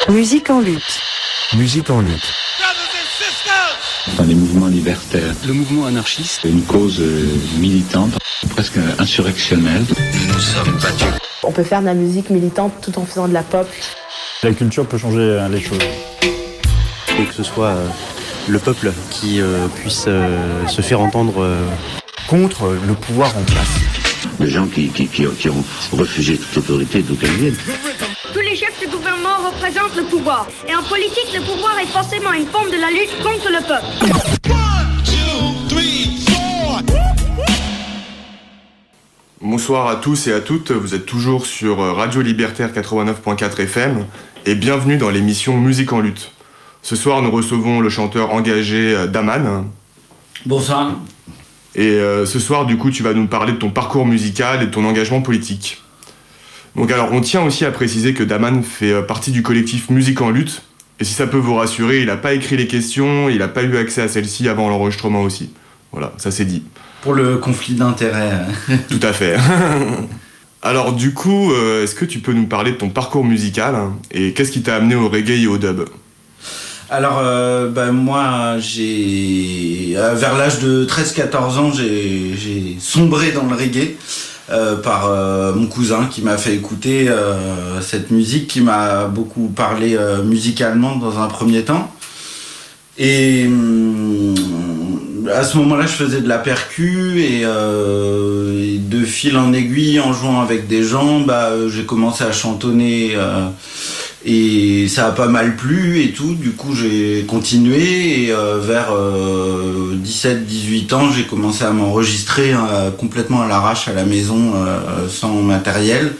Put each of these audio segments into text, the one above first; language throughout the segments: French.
Musique en lutte. Musique en lutte. Dans les mouvements libertaires. Le mouvement anarchiste. Une cause militante, presque insurrectionnelle. Nous sommes battus. On peut faire de la musique militante tout en faisant de la pop. La culture peut changer les choses. Et que ce soit le peuple qui puisse se faire entendre contre le pouvoir en place. Des gens qui ont refusé toute autorité d'où qu'elle vienne. Tous les chefs de gouvernement représentent le pouvoir. Et en politique, le pouvoir est forcément une forme de la lutte contre le peuple. 1, 2, 3, 4. Bonsoir à tous et à toutes, vous êtes toujours sur Radio Libertaire 89.4 FM et bienvenue dans l'émission Musique en lutte. Ce soir, nous recevons le chanteur engagé Daman. Bonsoir. Et ce soir, du coup, tu vas nous parler de ton parcours musical et de ton engagement politique. Donc alors, on tient aussi à préciser que Daman fait partie du collectif Musique en lutte. Et si ça peut vous rassurer, il n'a pas écrit les questions, il n'a pas eu accès à celles-ci avant l'enregistrement aussi. Voilà, ça c'est dit. Pour le conflit d'intérêts. Tout à fait. Alors du coup, est-ce que tu peux nous parler de ton parcours musical et qu'est-ce qui t'a amené au reggae et au dub ? Alors, moi, vers l'âge de 13-14 ans, j'ai sombré dans le reggae par mon cousin qui m'a fait écouter cette musique, qui m'a beaucoup parlé musicalement dans un premier temps. Et à ce moment-là, je faisais de la percu et de fil en aiguille, en jouant avec des gens, j'ai commencé à chantonner et ça a pas mal plu et tout. Du coup, j'ai continué et vers 17-18 ans, j'ai commencé à m'enregistrer complètement à l'arrache à la maison, sans matériel.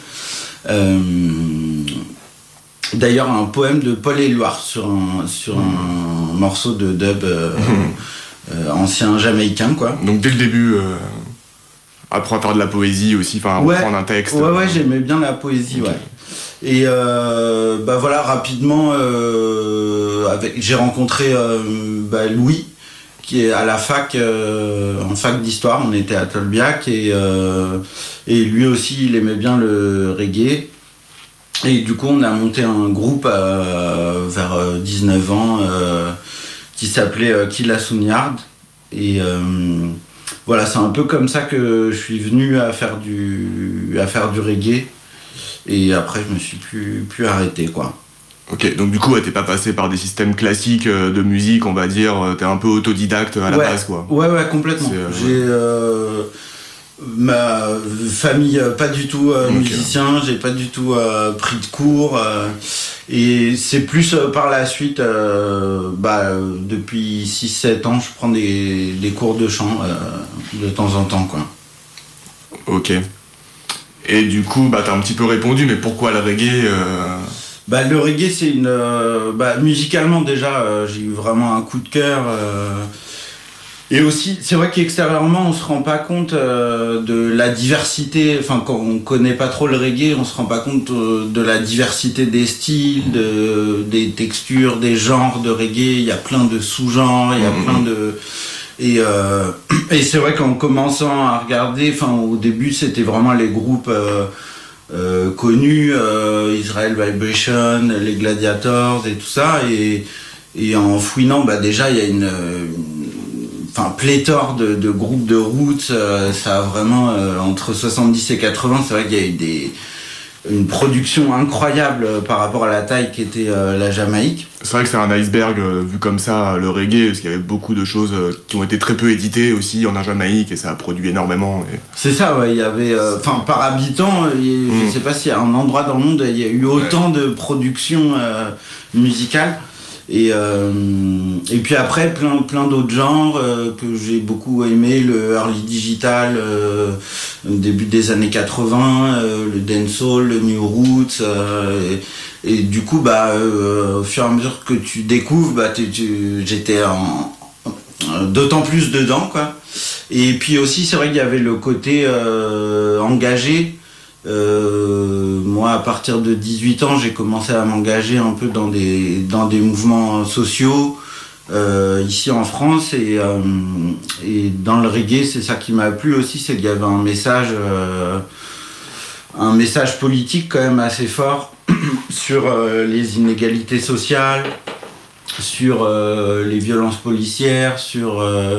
D'ailleurs, un poème de Paul Éluard sur un morceau de dub ancien jamaïcain, quoi. Donc dès le début, apprendre à faire de la poésie aussi, apprendre un texte. Ouais, j'aimais bien la poésie, okay. Ouais. Et voilà, rapidement, j'ai rencontré Louis, qui est à la fac, en fac d'histoire. On était à Tolbiac et lui aussi, il aimait bien le reggae. Et du coup, on a monté un groupe vers 19 ans qui s'appelait Killa Sunyard. Et voilà, c'est un peu comme ça que je suis venu à faire du reggae. Et après, je me suis plus arrêté, quoi. Ok, donc du coup, t'es pas passé par des systèmes classiques de musique, on va dire. T'es un peu autodidacte à la base, quoi. Ouais, complètement. J'ai ma famille pas du tout musicien, j'ai pas du tout pris de cours et c'est plus par la suite depuis 6-7 ans je prends des cours de chant de temps en temps, quoi. Ok. Et du coup t'as un petit peu répondu, mais pourquoi le reggae Le reggae, c'est musicalement déjà j'ai eu vraiment un coup de cœur. Et aussi, c'est vrai qu'extérieurement, on se rend pas compte de la diversité. Enfin, quand on connaît pas trop le reggae, on se rend pas compte de la diversité des styles, des textures, des genres de reggae. Il y a plein de sous-genres, il y a plein de... Et c'est vrai qu'en commençant à regarder, au début, c'était vraiment les groupes connus, Israel Vibration, les Gladiators et tout ça. Et en fouinant, déjà, il y a une pléthore de groupes de roots, ça a vraiment, entre 70 et 80, c'est vrai qu'il y a eu une production incroyable par rapport à la taille qu'était la Jamaïque. C'est vrai que c'est un iceberg vu comme ça, le reggae, parce qu'il y avait beaucoup de choses qui ont été très peu éditées aussi en Jamaïque, et ça a produit énormément. Et... C'est ça, ouais, il y avait, par habitant, je sais pas s'il y a un endroit dans le monde, il y a eu autant de production musicale. Et puis après plein d'autres genres que j'ai beaucoup aimé, le early digital début des années 80, le dancehall, le new roots et du coup au fur et à mesure que tu découvres j'étais d'autant plus dedans, quoi. Et puis aussi c'est vrai qu'il y avait le côté engagé. Moi, à partir de 18 ans, j'ai commencé à m'engager un peu dans des mouvements sociaux ici en France et dans le reggae, c'est ça qui m'a plu aussi, c'est qu'il y avait un message politique quand même assez fort sur les inégalités sociales, sur les violences policières, sur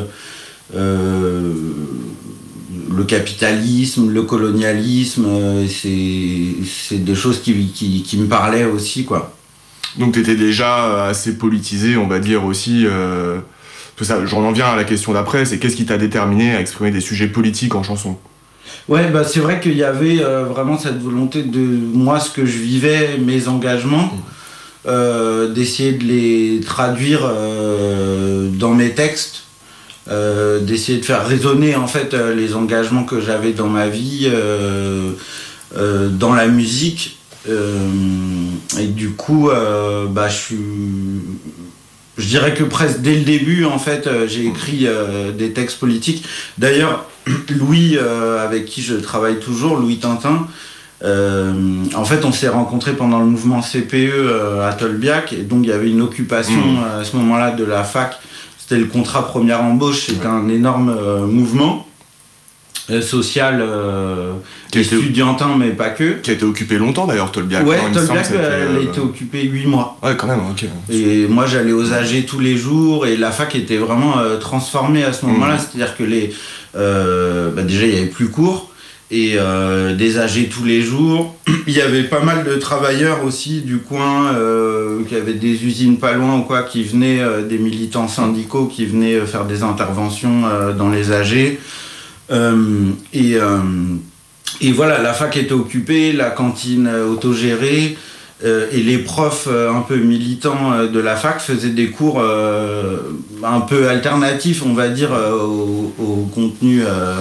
le capitalisme, le colonialisme. C'est des choses qui me parlaient aussi, quoi. Donc t'étais déjà assez politisé, on va dire aussi. Tout ça, j'en viens à la question d'après, c'est qu'est-ce qui t'a déterminé à exprimer des sujets politiques en chanson ? Ouais, bah c'est vrai qu'il y avait vraiment cette volonté de moi, ce que je vivais, mes engagements, d'essayer de les traduire dans mes textes, d'essayer de faire résonner en fait les engagements que j'avais dans ma vie, dans la musique. Et du coup, bah je dirais que presque dès le début, en fait, j'ai écrit des textes politiques. D'ailleurs, Louis, avec qui je travaille toujours, Louis Tintin, en fait, on s'est rencontrés pendant le mouvement CPE à Tolbiac, et donc il y avait une occupation à ce moment-là de la fac. C'était le contrat première embauche, c'était un énorme mouvement social, estudiantin, mais pas que. Qui a été occupé longtemps d'ailleurs, Tolbiac. Ouais, Tolbiac, elle a été occupée 8 mois. Ouais, quand même, ok. Et moi, j'allais aux AG tous les jours, et la fac était vraiment transformée à ce moment-là. C'est-à-dire que déjà, il n'y avait plus cours, et des AG tous les jours. Il y avait pas mal de travailleurs aussi du coin, qui avaient des usines pas loin ou quoi, qui venaient, des militants syndicaux qui venaient faire des interventions dans les AG. Et voilà, la fac était occupée, la cantine autogérée, et les profs un peu militants de la fac faisaient des cours un peu alternatifs, on va dire, au contenu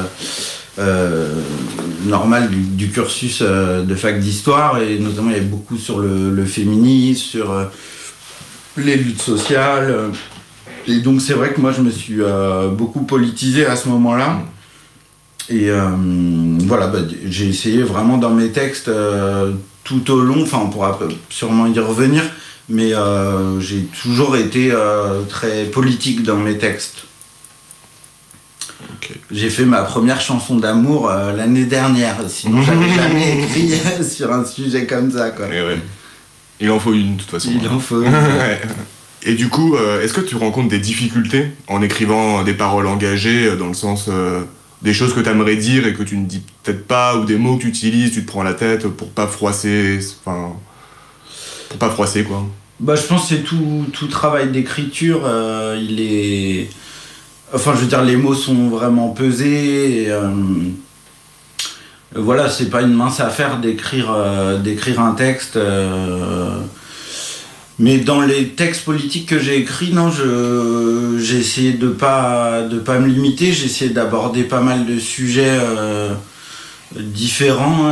normal du cursus de fac d'histoire, et notamment il y avait beaucoup sur le féminisme, sur les luttes sociales. Et donc c'est vrai que moi je me suis beaucoup politisé à ce moment-là. Et voilà, j'ai essayé vraiment dans mes textes tout au long, enfin on pourra sûrement y revenir, mais j'ai toujours été très politique dans mes textes. Okay. J'ai fait ma première chanson d'amour l'année dernière, sinon j'avais jamais écrit sur un sujet comme ça, quoi. Et ouais. Il en faut une de toute façon. Il en faut une. Ouais. Et du coup, est-ce que tu rencontres des difficultés en écrivant des paroles engagées, dans le sens des choses que tu aimerais dire et que tu ne dis peut-être pas, ou des mots que tu utilises, tu te prends la tête pour pas froisser, quoi. Bah, je pense que c'est tout travail d'écriture, il est... Enfin, je veux dire, les mots sont vraiment pesés, et, voilà, c'est pas une mince affaire d'écrire un texte... Mais dans les textes politiques que j'ai écrits, non, j'ai essayé de pas me limiter. J'ai essayé d'aborder pas mal de sujets différents.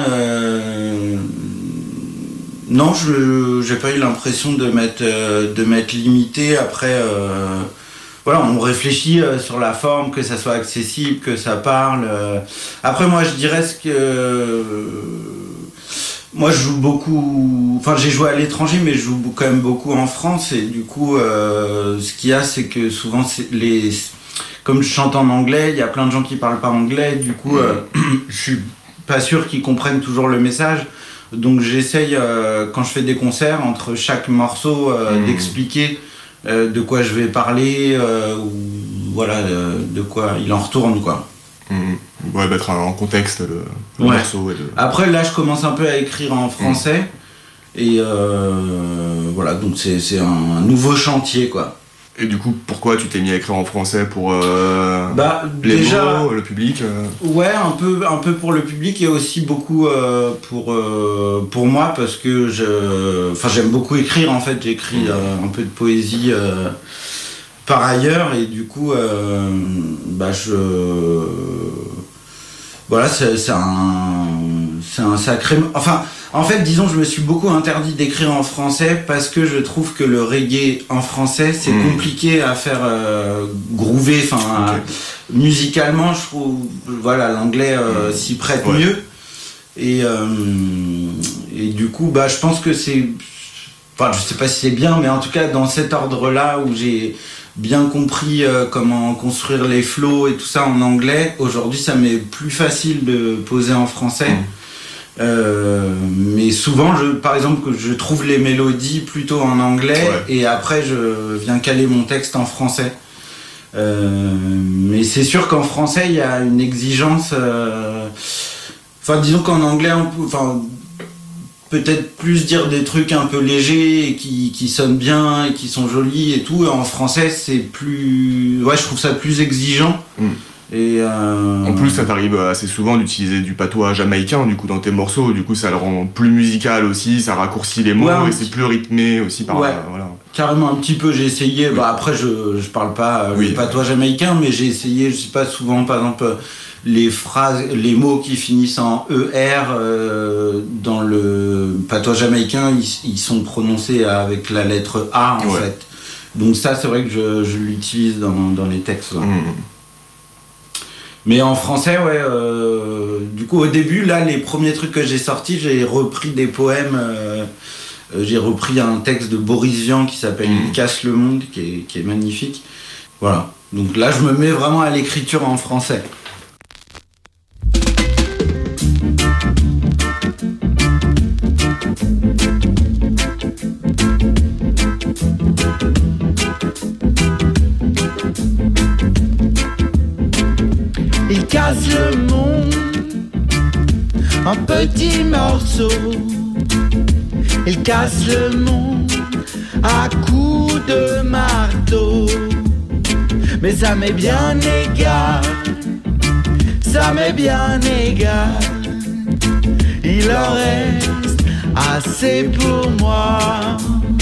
Non, j'ai pas eu l'impression de m'être limité. Après, voilà, on réfléchit sur la forme, que ça soit accessible, que ça parle. Après, moi, je dirais que... Moi, je joue beaucoup... Enfin, j'ai joué à l'étranger, mais je joue quand même beaucoup en France. Et du coup, ce qu'il y a, c'est que souvent, comme je chante en anglais, il y a plein de gens qui parlent pas anglais. Du coup, je suis pas sûr qu'ils comprennent toujours le message. Donc, j'essaye, quand je fais des concerts, entre chaque morceau, d'expliquer de quoi je vais parler, ou voilà, de quoi il en retourne, quoi. Ouais, mettre en contexte le morceau. Après, là, je commence un peu à écrire en français. Et voilà, donc c'est un nouveau chantier, quoi. Et du coup, pourquoi tu t'es mis à écrire en français pour les déjà, mots, le public Ouais, un peu pour le public, et aussi beaucoup pour moi, parce que j'aime beaucoup écrire, en fait. J'écris un peu de poésie par ailleurs, et du coup, voilà, c'est un sacré... Enfin, en fait, disons, je me suis beaucoup interdit d'écrire en français parce que je trouve que le reggae en français, c'est compliqué à faire groover. Enfin, musicalement, je trouve, voilà, l'anglais s'y prête mieux. Et du coup, je pense que c'est... Enfin, je sais pas si c'est bien, mais en tout cas, dans cet ordre-là où j'ai bien compris comment construire les flows et tout ça en anglais, aujourd'hui, ça m'est plus facile de poser en français. Mais souvent, par exemple, je trouve les mélodies plutôt en anglais et après je viens caler mon texte en français. Mais c'est sûr qu'en français, il y a une exigence. Enfin, disons qu'en anglais, peut-être plus dire des trucs un peu légers et qui sonnent bien et qui sont jolis et tout. En français, c'est plus. Ouais, je trouve ça plus exigeant. Et En plus, ça t'arrive assez souvent d'utiliser du patois jamaïcain du coup dans tes morceaux. Du coup, ça le rend plus musical aussi, ça raccourcit les mots et c'est plus rythmé aussi par. Voilà. Carrément un petit peu. J'ai essayé. Bah après, je parle pas le patois jamaïcain, mais j'ai essayé. Je sais pas, souvent, par exemple, les phrases, les mots qui finissent en ER dans le patois jamaïcain, ils sont prononcés avec la lettre A en fait. Donc ça, c'est vrai que je l'utilise dans les textes. Mais en français, du coup, au début, là, les premiers trucs que j'ai sortis, j'ai repris des poèmes. J'ai repris un texte de Boris Vian qui s'appelle Il casse le monde, qui est magnifique. Voilà. Donc là, je me mets vraiment à l'écriture en français. Il casse le monde en petits morceaux. Il casse le monde à coups de marteau. Mais ça m'est bien égal, ça m'est bien égal. Il en reste assez pour moi.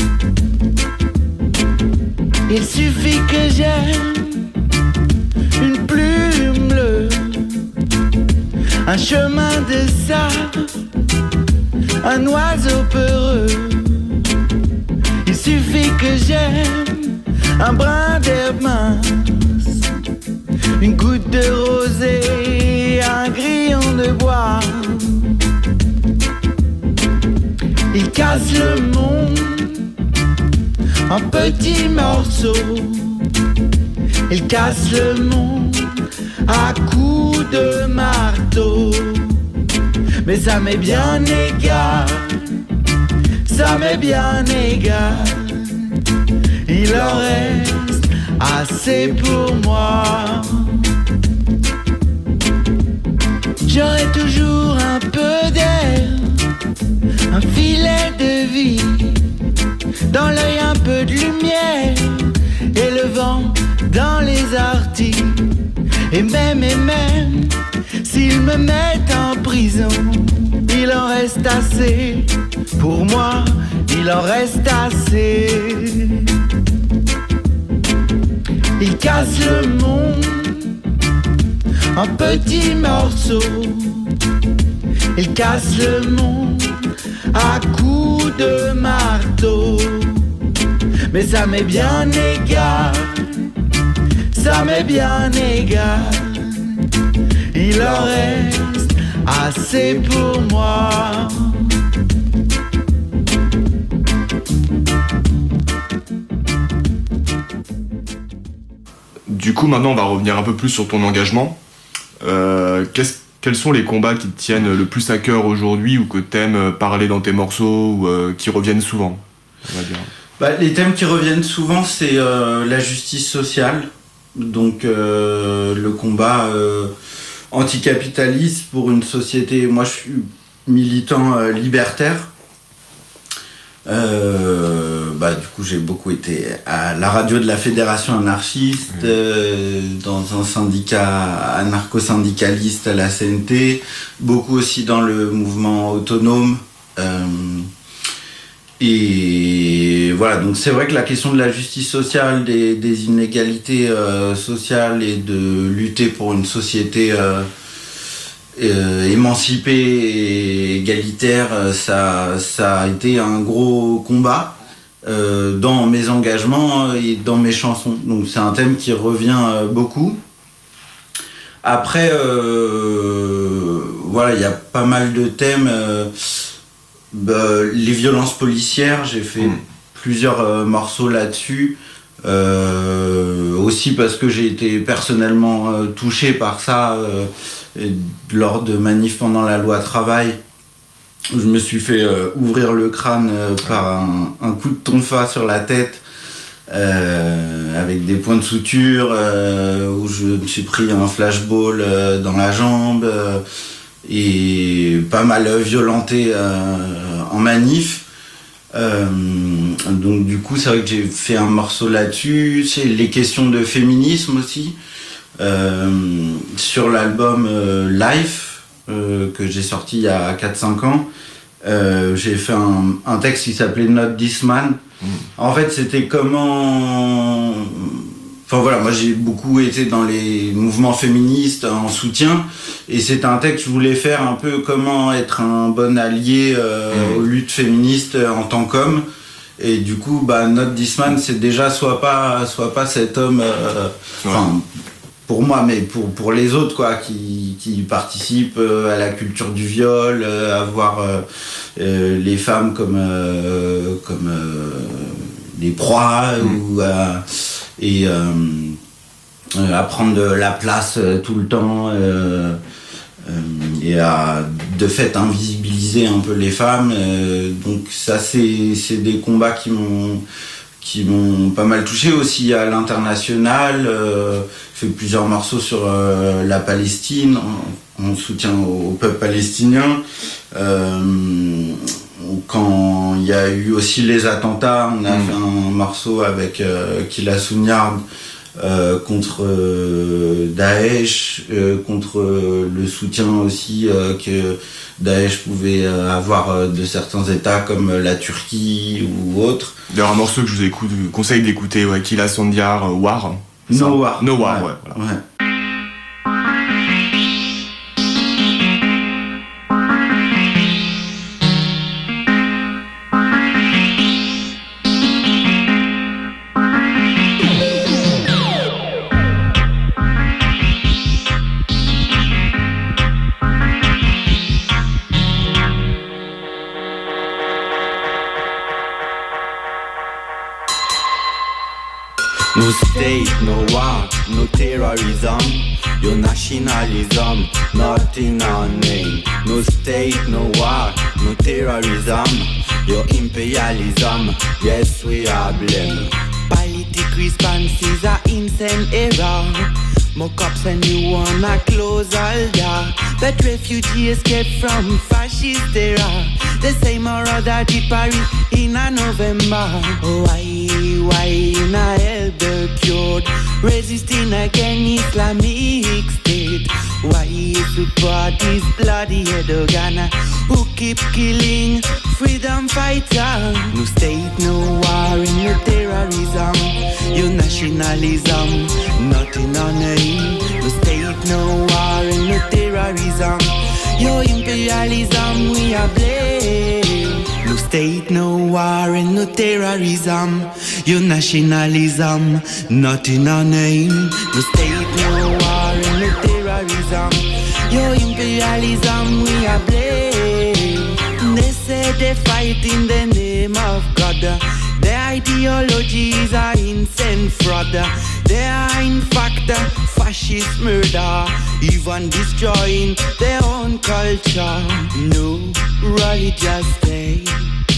Il suffit que j'aime une plume bleue, un chemin de sable, un oiseau peureux. Il suffit que j'aime un brin d'herbe mince, une goutte de rosée, un grillon de bois. Il casse le monde en petits morceaux. Il casse le monde à coups de marteau. Mais ça m'est bien égal, ça m'est bien égal. Il en reste assez pour moi. J'aurai toujours un peu d'air, un filet de vie, dans l'œil un peu de lumière, et le vent dans les artis. Et même s'ils me mettent en prison, il en reste assez pour moi, il en reste assez. Il casse le monde en petits morceaux. Il casse le monde à coups de marteau. Mais ça m'est bien égal, ça m'est bien égal. Il en reste assez pour moi. Du coup, maintenant, on va revenir un peu plus sur ton engagement. Quels sont les combats qui te tiennent le plus à cœur aujourd'hui ou que t'aimes parler dans tes morceaux ou qui reviennent souvent, on va dire. Les thèmes qui reviennent souvent, c'est la justice sociale. Donc le combat anticapitaliste pour une société. Moi, je suis militant libertaire. Du coup, j'ai beaucoup été à la radio de la Fédération anarchiste, dans un syndicat anarcho-syndicaliste à la CNT, beaucoup aussi dans le mouvement autonome. Et voilà, donc c'est vrai que la question de la justice sociale, des inégalités sociales et de lutter pour une société émancipée et égalitaire, ça a été un gros combat dans mes engagements et dans mes chansons. Donc c'est un thème qui revient beaucoup. Après, il y a pas mal de thèmes. Les violences policières, j'ai fait plusieurs morceaux là-dessus. Aussi parce que j'ai été personnellement touché par ça lors de manifs pendant la loi travail. Je me suis fait ouvrir le crâne par un coup de tonfa sur la tête avec des points de suture où je me suis pris un flashball dans la jambe et pas mal violenté en manif. Donc du coup c'est vrai que j'ai fait un morceau là-dessus. C'est les questions de féminisme aussi sur l'album Life que j'ai sorti il y a 4-5 ans. J'ai fait un texte qui s'appelait Not This Man. En fait c'était comment... Enfin voilà, moi j'ai beaucoup été dans les mouvements féministes en soutien et c'est un texte que je voulais faire un peu comment être un bon allié aux luttes féministes en tant qu'homme. Et du coup, Not This Man, c'est déjà soit pas cet homme, pour moi, mais pour les autres quoi, qui participent à la culture du viol, à voir les femmes comme des proies ou à prendre de la place tout le temps et à de fait invisibiliser un peu les femmes. Donc ça c'est des combats qui m'ont pas mal touché aussi à l'international. J'ai fait plusieurs morceaux sur la Palestine en soutien au peuple palestinien. Quand il y a eu aussi les attentats, on a fait un morceau avec Killa Sougnard contre Daesh, contre le soutien aussi que Daesh pouvait avoir de certains États comme la Turquie ou autres. D'ailleurs un morceau que je vous conseille d'écouter, Killa Sougnard, War. No War. No War, ouais. Voilà. Ouais. No state, no war, no terrorism. Your nationalism, not in our name. No state, no war, no terrorism. Your imperialism, yes we are blamed. Politic responses are insane error. More cops and you wanna close all door. But refugees escape from fascist terror. The same horror that hit Paris in a November. Why in a help the cured? Resisting against Islamic State. Why support this bloody Erdogan who keep killing freedom fighters? No state, no war, no terrorism. Your nationalism, not in our name. No state, no war, no terrorism. Your imperialism, we are blamed. No state, no war, and no terrorism. Your nationalism, not in our name. No state, no war, and no terrorism. Your imperialism, we are blamed. They say they fight in the name of God. Their ideologies are insane fraud. They are in fact fascist murder, even destroying their own culture. No religious state,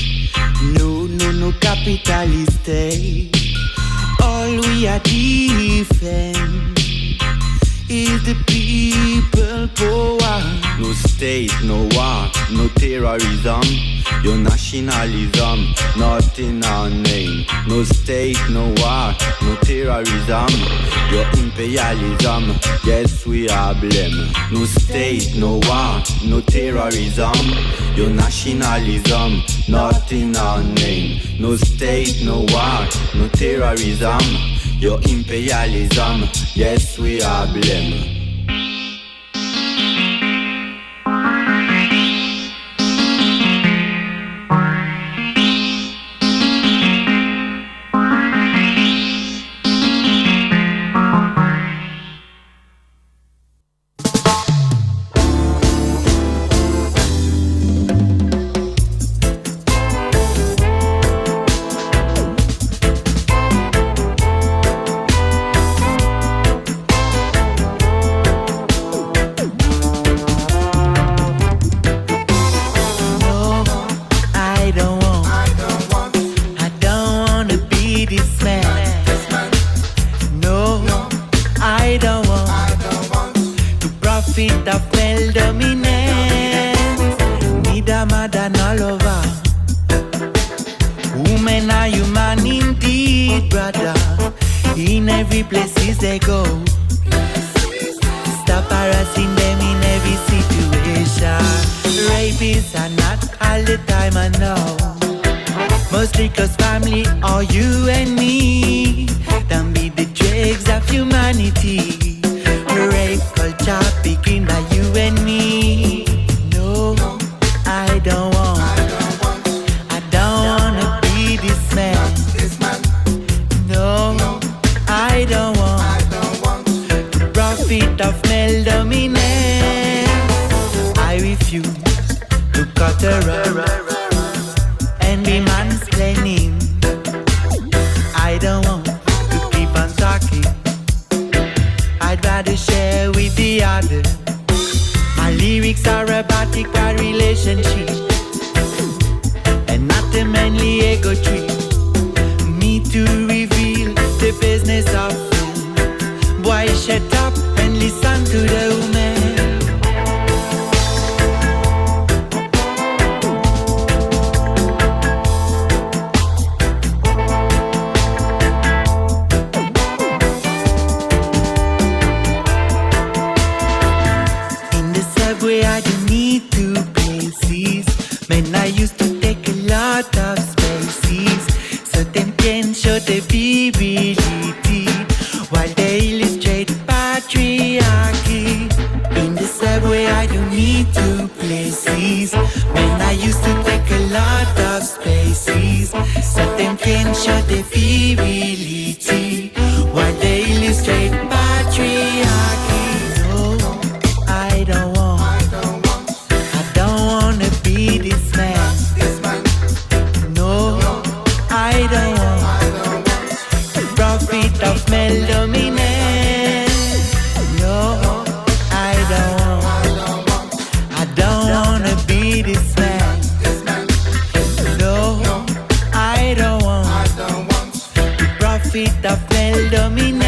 no capitalist state. All we are defend is the people power. No state, no war, no terrorism. Your nationalism, not in our name. No state, no war, no terrorism. Your imperialism, yes we are blamed. No state, no war, no terrorism. Your nationalism, not in our name. No state, no war, no terrorism. Your imperialism, yes we are blamed. women are human indeed, brother. In every places they go. Stop harassing them in every situation. Rapists are not all the time, I know. Mostly cause family are you and me. Don't be the dregs of humanity. Rape culture begin by you and me. No, I don't want to be this man. No, I don't want the profit of male dominance. I refuse to cut her up and be mansplaining. I don't want to keep on talking. I'd rather share with the other. My lyrics are about equal relationship and not a manly ego trip. Me to reveal the business of food. Boy, shut up and listen to the woman. I don't need two places. Man, I used to take a lot of spaces so them can show the virility while they illustrate patriarchy. In the subway, I don't need two places. Man, I used to take a lot of spaces so them can show the virility while they illustrate patriarchy. No, I don't want be this man. No, I don't want the profit of male dominance. No, I don't wanna be this man. No, I don't want the profit of male dominance.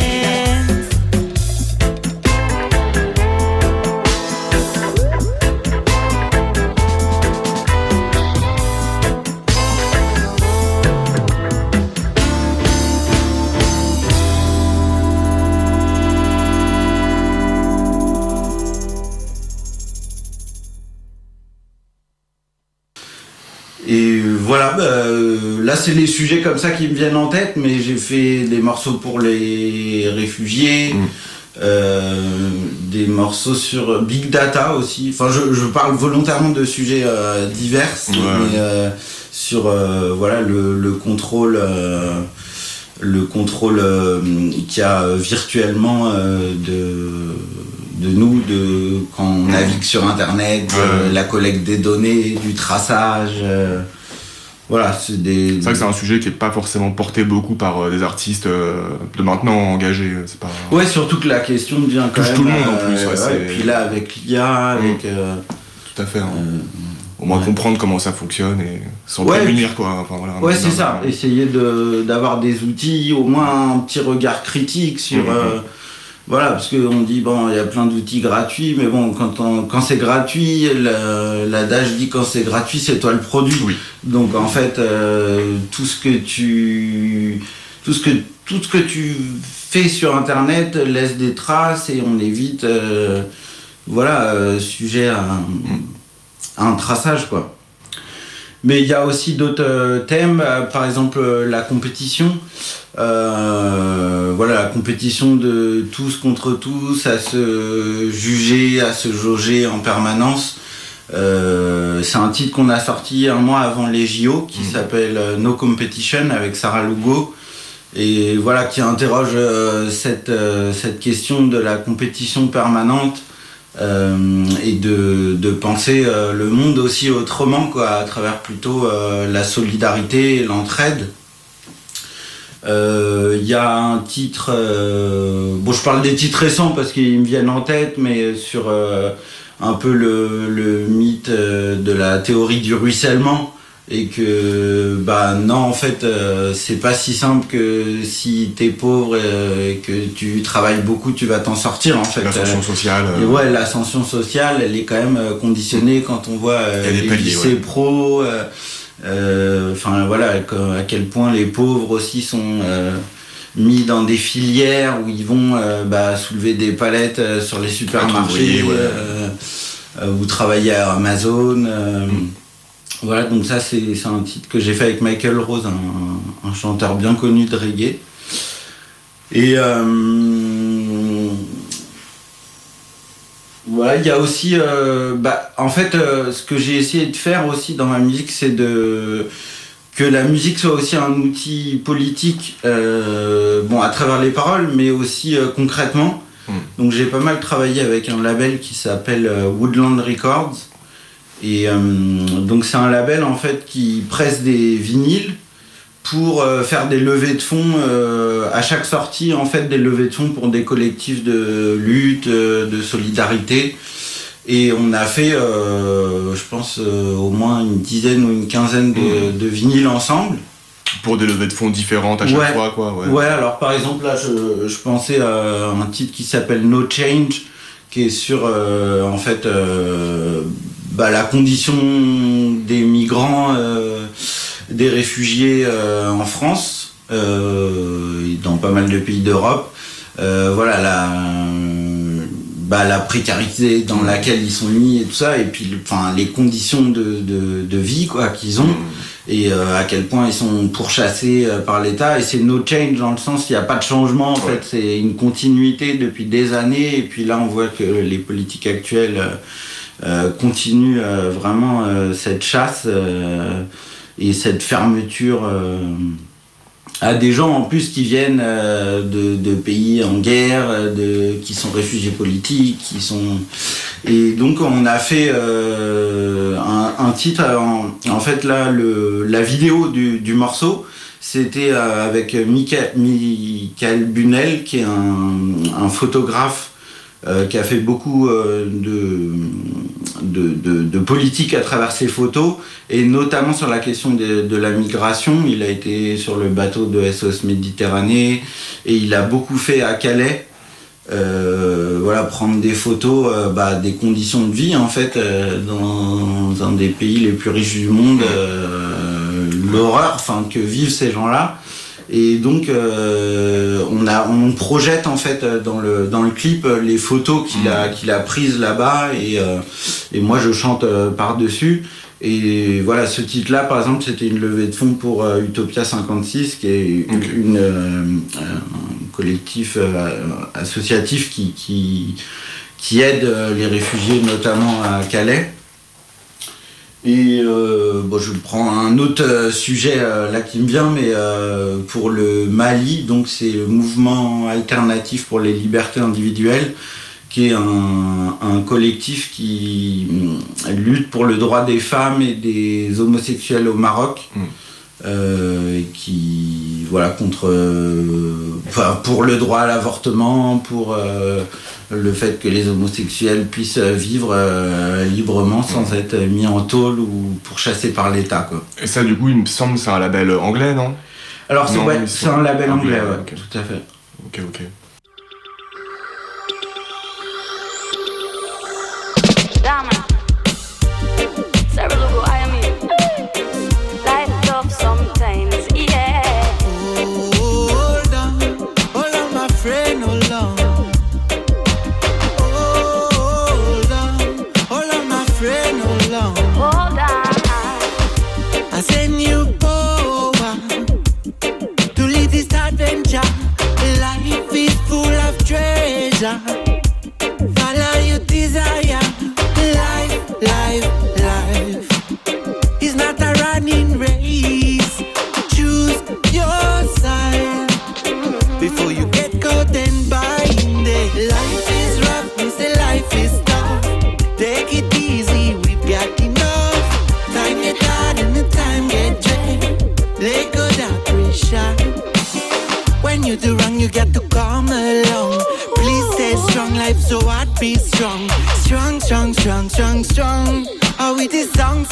Et voilà, là c'est les sujets comme ça qui me viennent en tête, mais j'ai fait des morceaux pour les réfugiés, des morceaux sur Big Data aussi. Enfin, je parle volontairement de sujets divers, mais sur voilà le contrôle qu'il y a virtuellement de nous, quand on navigue sur internet, la collecte des données, du traçage, voilà, c'est vrai que c'est un sujet qui est pas forcément porté beaucoup par des artistes de maintenant engagés. C'est pas... Ouais, surtout que la question devient quand même... tout le monde en plus. Et puis là, avec l'IA, avec... Tout à fait. Au moins comprendre comment ça fonctionne et s'en prémunir, quoi. Enfin, voilà, ouais, c'est ça. Essayer d'avoir des outils, au moins un petit regard critique sur... Voilà, parce qu'on dit, bon, il y a plein d'outils gratuits, mais bon, quand c'est gratuit, l'adage dit quand c'est gratuit, c'est toi le produit. Oui. Donc en fait, tout ce que tu fais sur Internet laisse des traces et on évite, sujet à un traçage, quoi. Mais il y a aussi d'autres thèmes, par exemple la compétition. La compétition de tous contre tous, à se juger, à se jauger en permanence. C'est un titre qu'on a sorti un mois avant les JO qui s'appelle No Competition avec Sarah Lugo et voilà, qui interroge cette question de la compétition permanente et de penser le monde aussi autrement, quoi, à travers plutôt la solidarité et l'entraide. Y a un titre, je parle des titres récents parce qu'ils me viennent en tête, mais sur un peu le mythe de la théorie du ruissellement, et que non, en fait c'est pas si simple que si t'es pauvre et que tu travailles beaucoup tu vas t'en sortir, en fait. L'ascension sociale. Ouais, l'ascension sociale, elle est quand même conditionnée quand on voit les lycées pro, Enfin voilà, à quel point les pauvres aussi sont mis dans des filières où ils vont soulever des palettes sur les supermarchés, ou travailler à Amazon. Voilà, donc ça c'est un titre que j'ai fait avec Michael Rose, un chanteur bien connu de reggae. Et voilà, il y a aussi en fait ce que j'ai essayé de faire aussi dans ma musique, c'est que la musique soit aussi un outil politique, à travers les paroles, mais aussi concrètement. Donc j'ai pas mal travaillé avec un label qui s'appelle Woodland Records, et donc c'est un label en fait qui presse des vinyles pour faire des levées de fonds à chaque sortie, en fait des levées de fonds pour des collectifs de lutte, de solidarité. Et on a fait, je pense, au moins une dizaine ou une quinzaine de vinyles ensemble. Pour des levées de fonds différentes à chaque fois, quoi. Ouais, alors par exemple, là, je pensais à un titre qui s'appelle No Change, qui est sur, la condition des migrants, des réfugiés en France, dans pas mal de pays d'Europe. La précarité dans laquelle ils sont mis et tout ça, et puis les conditions de vie quoi qu'ils ont, et à quel point ils sont pourchassés par l'État. Et c'est no change dans le sens qu'il n'y a pas de changement en fait, c'est une continuité depuis des années. Et puis là on voit que les politiques actuelles continuent vraiment cette chasse et cette fermeture à des gens en plus qui viennent de pays en guerre, qui sont réfugiés politiques, et donc on a fait un titre. En fait là, la vidéo du morceau, c'était avec Michael Bunel, qui est un photographe qui a fait beaucoup de politique à travers ses photos, et notamment sur la question de la migration. Il a été sur le bateau de SOS Méditerranée, et il a beaucoup fait à Calais, prendre des photos des conditions de vie en fait dans un des pays les plus riches du monde, l'horreur que vivent ces gens-là. Et donc on projette en fait dans le clip les photos qu'il a prises là-bas, et moi je chante par-dessus. Et voilà, ce titre-là par exemple, c'était une levée de fonds pour Utopia 56, qui est un collectif associatif qui aide les réfugiés notamment à Calais. Et je prends un autre sujet là qui me vient, mais pour le Mali, donc c'est le mouvement alternatif pour les libertés individuelles, qui est un collectif qui lutte pour le droit des femmes et des homosexuels au Maroc, qui pour le droit à l'avortement, pour le fait que les homosexuels puissent vivre librement sans être mis en tôle ou pourchassés par l'État, quoi. Et ça, du coup, il me semble, c'est un label anglais, non ? Alors c'est un label anglais, okay. Tout à fait. Ok. Follow your desire. Life is not a running race. Choose your side before you get caught and binded. Life is rough, we say life is tough. Take it easy, we've got enough. Time get hard and the time get drained. Let go that pressure. When you do wrong, you got to come along. Please stay strong, life so hard, be strong. Strong. Oh, it is song.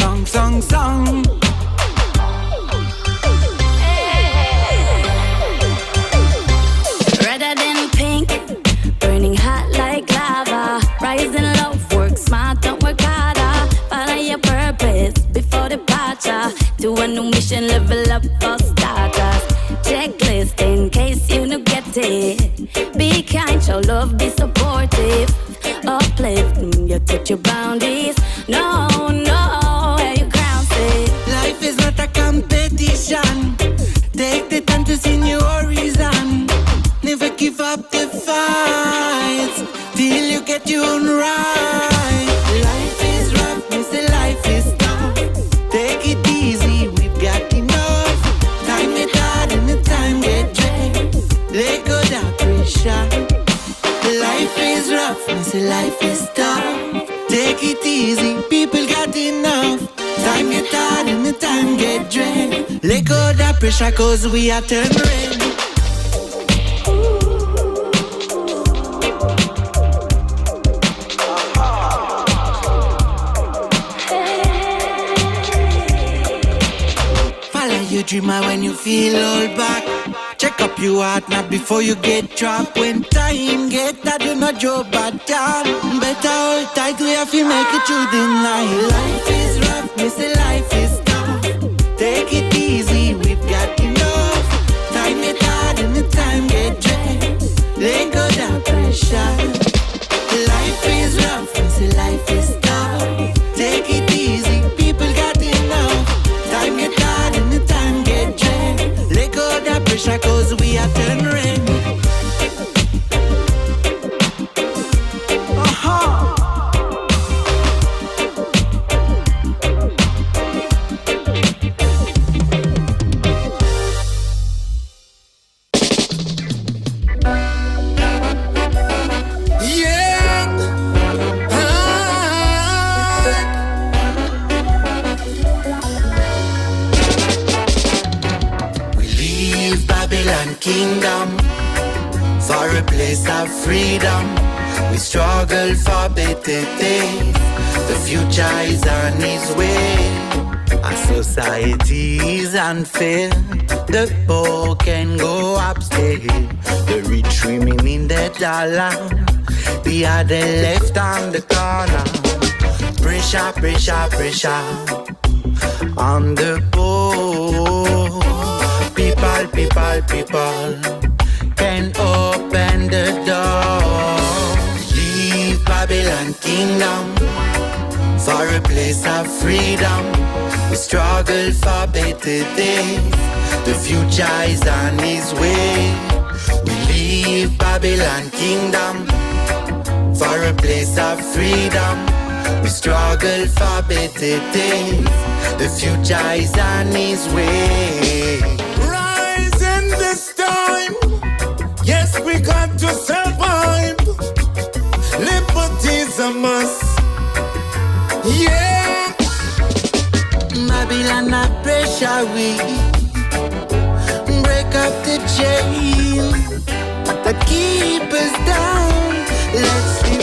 Redder than pink, burning hot like lava. Rising love, work smart, don't work harder. Follow your purpose before departure. a new mission, level up for starters. Checklist in case you don't get it. Be kind, show love, be supportive. Uplift, you touch your boundaries. No, where you ground it. Life is not a competition. Take the time to see new horizon. Never give up the fight till you get your own right. Life is rough, me say life is tough. Take it easy, we've got enough. Time get hard and the time get drained. Let go that pressure. Life is rough, me say life is tough. Take it easy, people got enough. Time get hard and the time get drained. Let go that pressure cause we are turn red. You dreamer when you feel all back. Check up your heart now before you get trapped. When time get that you not your bad time. Better hold tight, we have to make it through the night. Life is rough, me say life is tough. Take it easy, we've got enough. Time get hard and the time get drained. Let go that pressure. Life is rough, me say life is tough. Take it easy, people got enough. Time get hard and the time get drained. Let go that pressure cause we are turn red. Kingdom for a place of freedom. We struggle for better days. The future is on its way. Our society is unfair. The poor can go upstairs. The rich remain in the dollar. The other left on the corner. Pressure, pressure, pressure on the poor. People, people, people can open the door. Leave Babylon kingdom for a place of freedom. We struggle for better days. The future is on its way. We leave Babylon kingdom for a place of freedom. We struggle for better days. The future is on its way. This time, yes, we got to survive. Liberty's a must. Yeah. Babylon a pressure we break up the chain that keep us down. Let's be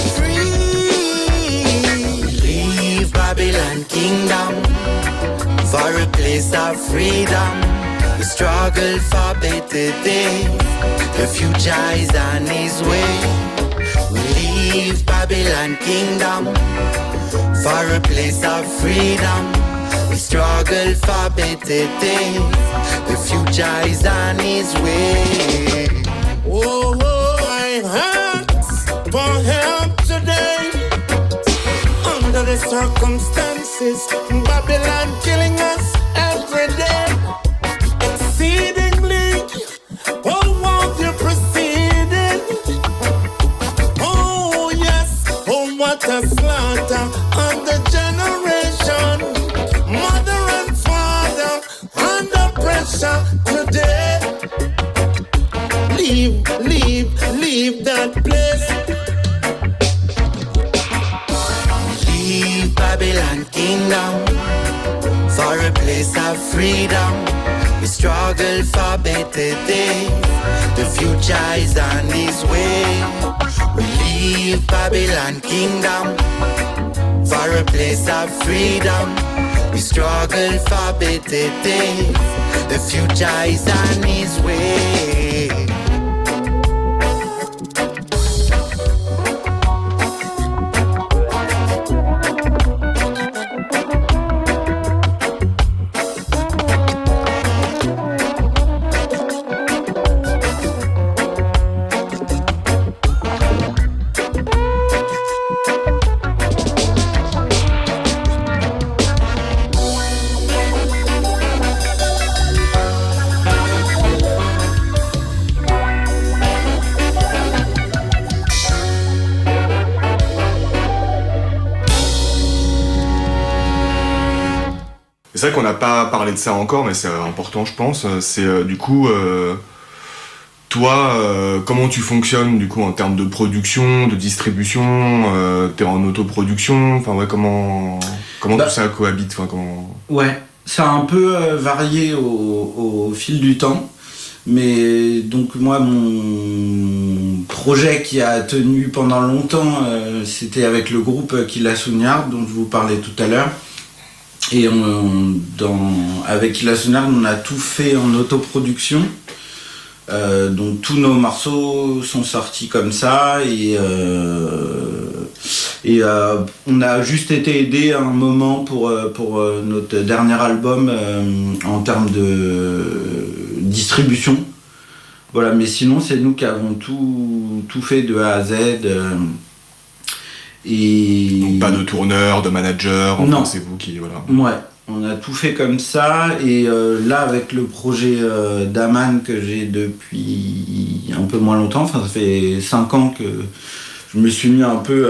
free. Leave Babylon kingdom for a place of freedom. We struggle for better days. The future is on its way. We leave Babylon kingdom for a place of freedom. We struggle for better days. The future is on its way. Oh, I ask for help today. Under the circumstances, Babylon killing us every day. Exceedingly, oh, won't you proceeding? Oh, yes, oh, what a slaughter of the generation. Mother and father under pressure today. Leave that place. Leave Babylon kingdom for a place of freedom. We struggle for better days. The future is on its way. We leave Babylon kingdom for a place of freedom. We struggle for better days. The future is on its way. C'est vrai qu'on n'a pas parlé de ça encore, mais c'est important, je pense. C'est du coup, toi, comment tu fonctionnes du coup en termes de production, de distribution, t'es en autoproduction, enfin ouais, comment tout ça cohabite, enfin comment. Ouais, ça a un peu varié au fil du temps, mais donc moi mon projet qui a tenu pendant longtemps, c'était avec le groupe Killa Sougnard dont je vous parlais tout à l'heure. Et avec Killa Sougnard, on a tout fait en autoproduction. Donc tous nos morceaux sont sortis comme ça et on a juste été aidé à un moment pour notre dernier album en termes de distribution. Voilà, mais sinon c'est nous qui avons tout fait de A à Z. Et donc pas de tourneur, de manager, enfin, non, c'est vous qui voilà. Ouais. On a tout fait comme ça et là avec le projet d'Aman que j'ai depuis un peu moins longtemps, enfin ça fait 5 ans que je me suis mis un peu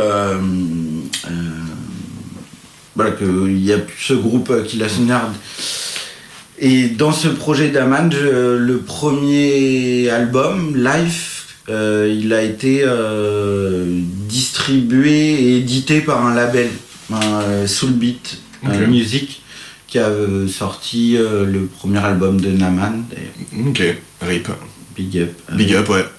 voilà, qu'il y a plus ce groupe Killa Sougnard. Et dans ce projet d'Aman, le premier album, Life, il a été distribué et édité par un label, Soulbeat Music, qui a sorti le premier album de Naman d'ailleurs. Ok, RIP. Big up. Big up, ouais.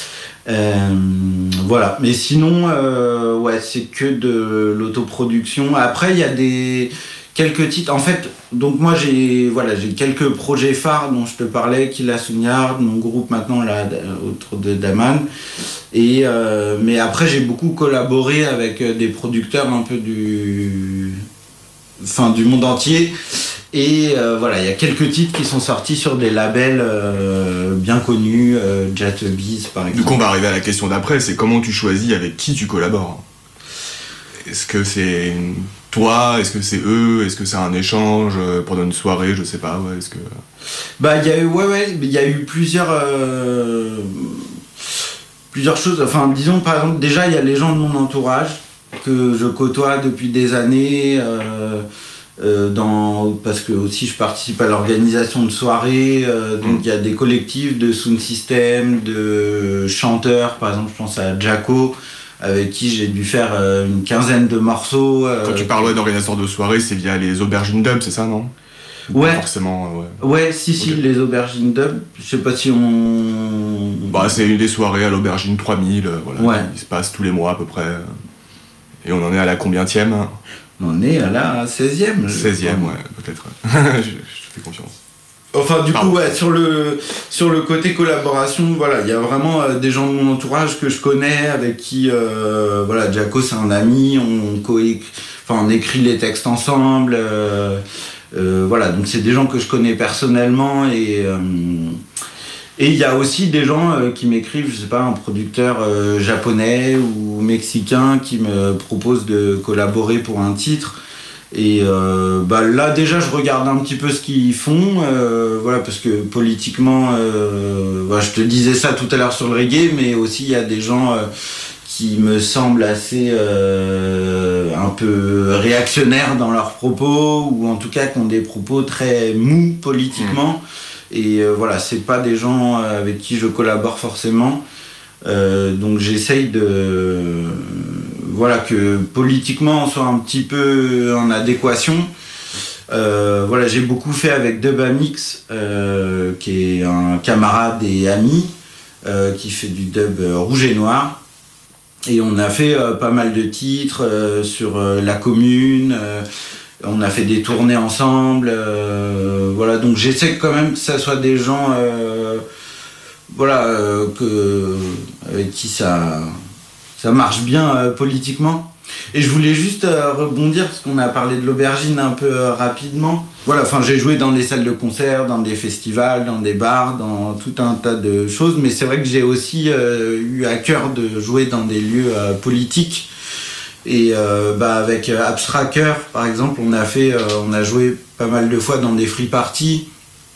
Voilà, mais sinon, ouais, c'est que de l'autoproduction. Après, il y a quelques titres. En fait, donc moi, j'ai quelques projets phares dont je te parlais, Killa Sougnard, mon groupe maintenant là, autour de Daman. Mais après, j'ai beaucoup collaboré avec des producteurs un peu du monde entier. Et voilà, il y a quelques titres qui sont sortis sur des labels bien connus, Jattebees par exemple. Du coup, on va arriver à la question d'après, c'est comment tu choisis avec qui tu collabores. Est-ce que c'est toi, est-ce que c'est eux, est-ce que c'est un échange pendant une soirée, je sais pas, ouais, est-ce que... Bah, il y a eu plusieurs choses, enfin disons par exemple, déjà il y a les gens de mon entourage que je côtoie depuis des années, parce que aussi je participe à l'organisation de soirées, donc il y a des collectifs de sound system, de chanteurs, par exemple je pense à Jaco, avec qui j'ai dû faire une quinzaine de morceaux. Quand tu parles d'organisateur de soirée, c'est via les aubergines dub, c'est ça, non? Ouais. Pas forcément, ouais. Ouais, si, okay. Les aubergines dub, je sais pas si on... Bah, c'est une des soirées à l'aubergine 3000, voilà, ouais. Qui se passe tous les mois à peu près. Et on en est à la combientième? On en est à la 16e. 16e, ouais, peut-être. je te fais confiance. Enfin, du coup, ouais, sur le côté collaboration, voilà, il y a vraiment des gens de mon entourage que je connais, avec qui, voilà, Jaco, c'est un ami, on écrit les textes ensemble, voilà, donc c'est des gens que je connais personnellement, et il y a aussi des gens qui m'écrivent, je sais pas, un producteur japonais ou mexicain qui me propose de collaborer pour un titre. Et là déjà je regarde un petit peu ce qu'ils font, voilà, parce que politiquement, je te disais ça tout à l'heure sur le reggae, mais aussi il y a des gens qui me semblent assez un peu réactionnaires dans leurs propos, ou en tout cas qui ont des propos très mous politiquement. Et voilà, c'est pas des gens avec qui je collabore forcément, donc j'essaye voilà, que politiquement on soit un petit peu en adéquation. Voilà, j'ai beaucoup fait avec Dubamix, qui est un camarade et ami, qui fait du dub rouge et noir. Et on a fait pas mal de titres sur la commune, on a fait des tournées ensemble, voilà, donc j'essaie quand même que ça soit des gens voilà, avec qui ça marche bien politiquement. Et je voulais juste rebondir, parce qu'on a parlé de l'aubergine un peu rapidement. Voilà, enfin j'ai joué dans des salles de concert, dans des festivals, dans des bars, dans tout un tas de choses, mais c'est vrai que j'ai aussi eu à cœur de jouer dans des lieux politiques. Et avec Abstracker par exemple, on a joué pas mal de fois dans des free parties.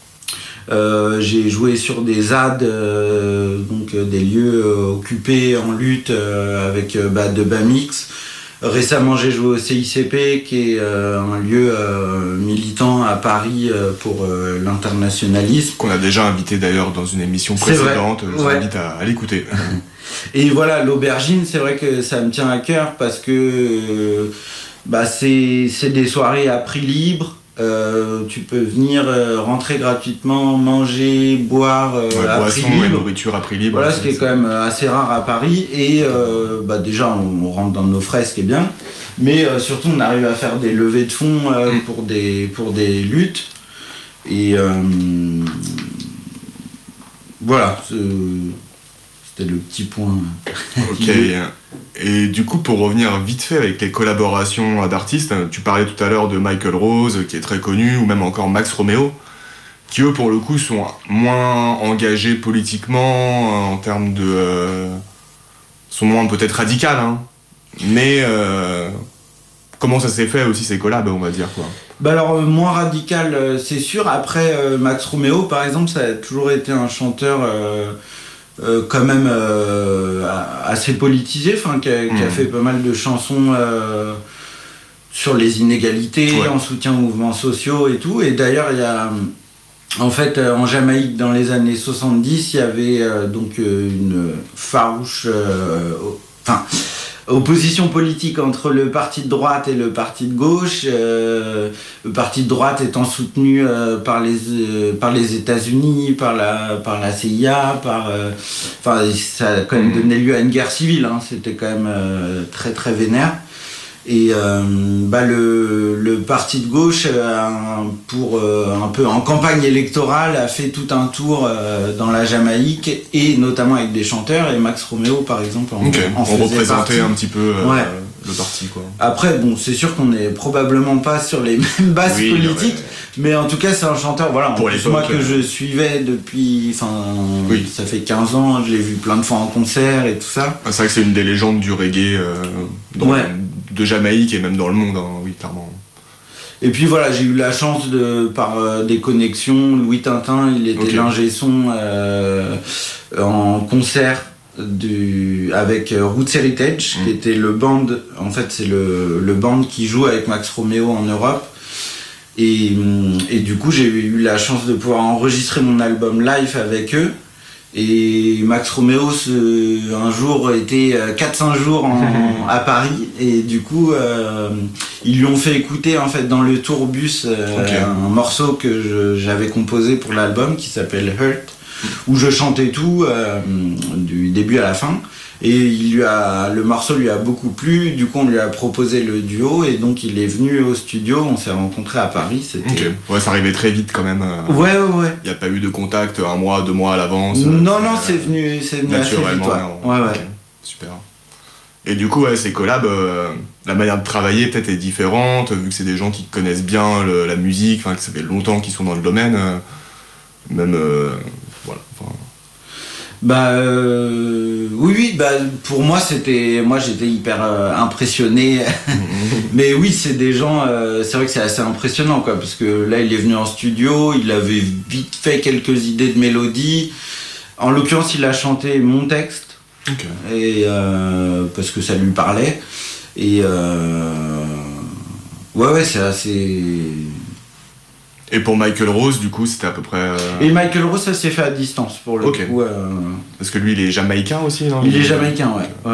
J'ai joué sur des ZAD, donc des lieux occupés en lutte avec Dubamix. Récemment, j'ai joué au CICP, qui est un lieu militant à Paris pour l'internationalisme. Qu'on a déjà invité d'ailleurs dans une émission précédente, je vous invite à l'écouter. Et voilà, l'aubergine, c'est vrai que ça me tient à cœur parce que c'est des soirées à prix libre. Tu peux venir rentrer gratuitement, manger, boire à prix libre. Et nourriture à prix libre. Voilà, ce qui est quand même assez rare à Paris. Et déjà, on rentre dans nos frais, ce qui est bien. Mais surtout, on arrive à faire des levées de fonds pour des luttes. Et voilà, c'était le petit point. Ok. Et du coup, pour revenir vite fait avec les collaborations d'artistes, tu parlais tout à l'heure de Michael Rose, qui est très connu, ou même encore Max Romeo, qui eux, pour le coup, sont moins engagés politiquement, en termes de... sont moins peut-être radicales, hein. Mais comment ça s'est fait aussi, ces collabs, on va dire, quoi. Alors, moins radical, c'est sûr. Après, Max Romeo, par exemple, ça a toujours été un chanteur... quand même assez politisé, qui a fait pas mal de chansons sur les inégalités, en soutien aux mouvements sociaux et tout. Et d'ailleurs, il y a en Jamaïque dans les années 70, il y avait une farouche opposition politique entre le parti de droite et le parti de gauche, le parti de droite étant soutenu par les États-Unis, par la CIA, ça a quand même donné lieu à une guerre civile, hein, c'était quand même très très vénère. Et le parti de gauche, un peu en campagne électorale, a fait tout un tour dans la Jamaïque, et notamment avec des chanteurs, et Max Romeo par exemple en faisait représentait partie. Un petit peu le parti, quoi. Après, c'est sûr qu'on n'est probablement pas sur les mêmes bases politiques, mais en tout cas c'est un chanteur, voilà, pour moi que je suivais depuis, ça fait 15 ans, je l'ai vu plein de fois en concert et tout ça. C'est vrai que c'est une des légendes du reggae de Jamaïque et même dans le monde, hein, oui, clairement. Et puis voilà, j'ai eu la chance par des connexions, Louis Tintin, il était l'ingé son en concert avec Roots Heritage, qui était le band, en fait c'est le band qui joue avec Max Romeo en Europe. Et du coup, j'ai eu la chance de pouvoir enregistrer mon album live avec eux. Et Max Romeo un jour était 4-5 jours à Paris, et du coup ils lui ont fait écouter en fait dans le tourbus un morceau que j'avais composé pour l'album qui s'appelle Hurt, où je chantais tout du début à la fin, et le morceau lui a beaucoup plu. Du coup on lui a proposé le duo, et donc il est venu au studio, on s'est rencontrés à Paris. Ouais, ça arrivait très vite quand même. Ouais. Il n'y a pas eu de contact 1 mois, 2 mois à l'avance. Non, c'est venu naturellement. assez vite, ouais. Okay. Super. Et du coup, ces collabs, la manière de travailler peut-être est différente, vu que c'est des gens qui connaissent bien la musique, que ça fait longtemps qu'ils sont dans le domaine, même voilà. Oui, pour moi j'étais hyper impressionné. Mais oui, c'est des gens, c'est vrai que c'est assez impressionnant, quoi, parce que là il est venu en studio, il avait vite fait quelques idées de mélodie. En l'occurrence, il a chanté mon texte, et parce que ça lui parlait. Et c'est assez. Et pour Michael Rose, du coup, c'était à peu près... Et Michael Rose, ça s'est fait à distance, pour le coup. Parce que lui, il est jamaïcain aussi, non ? Il est jamaïcain, ouais.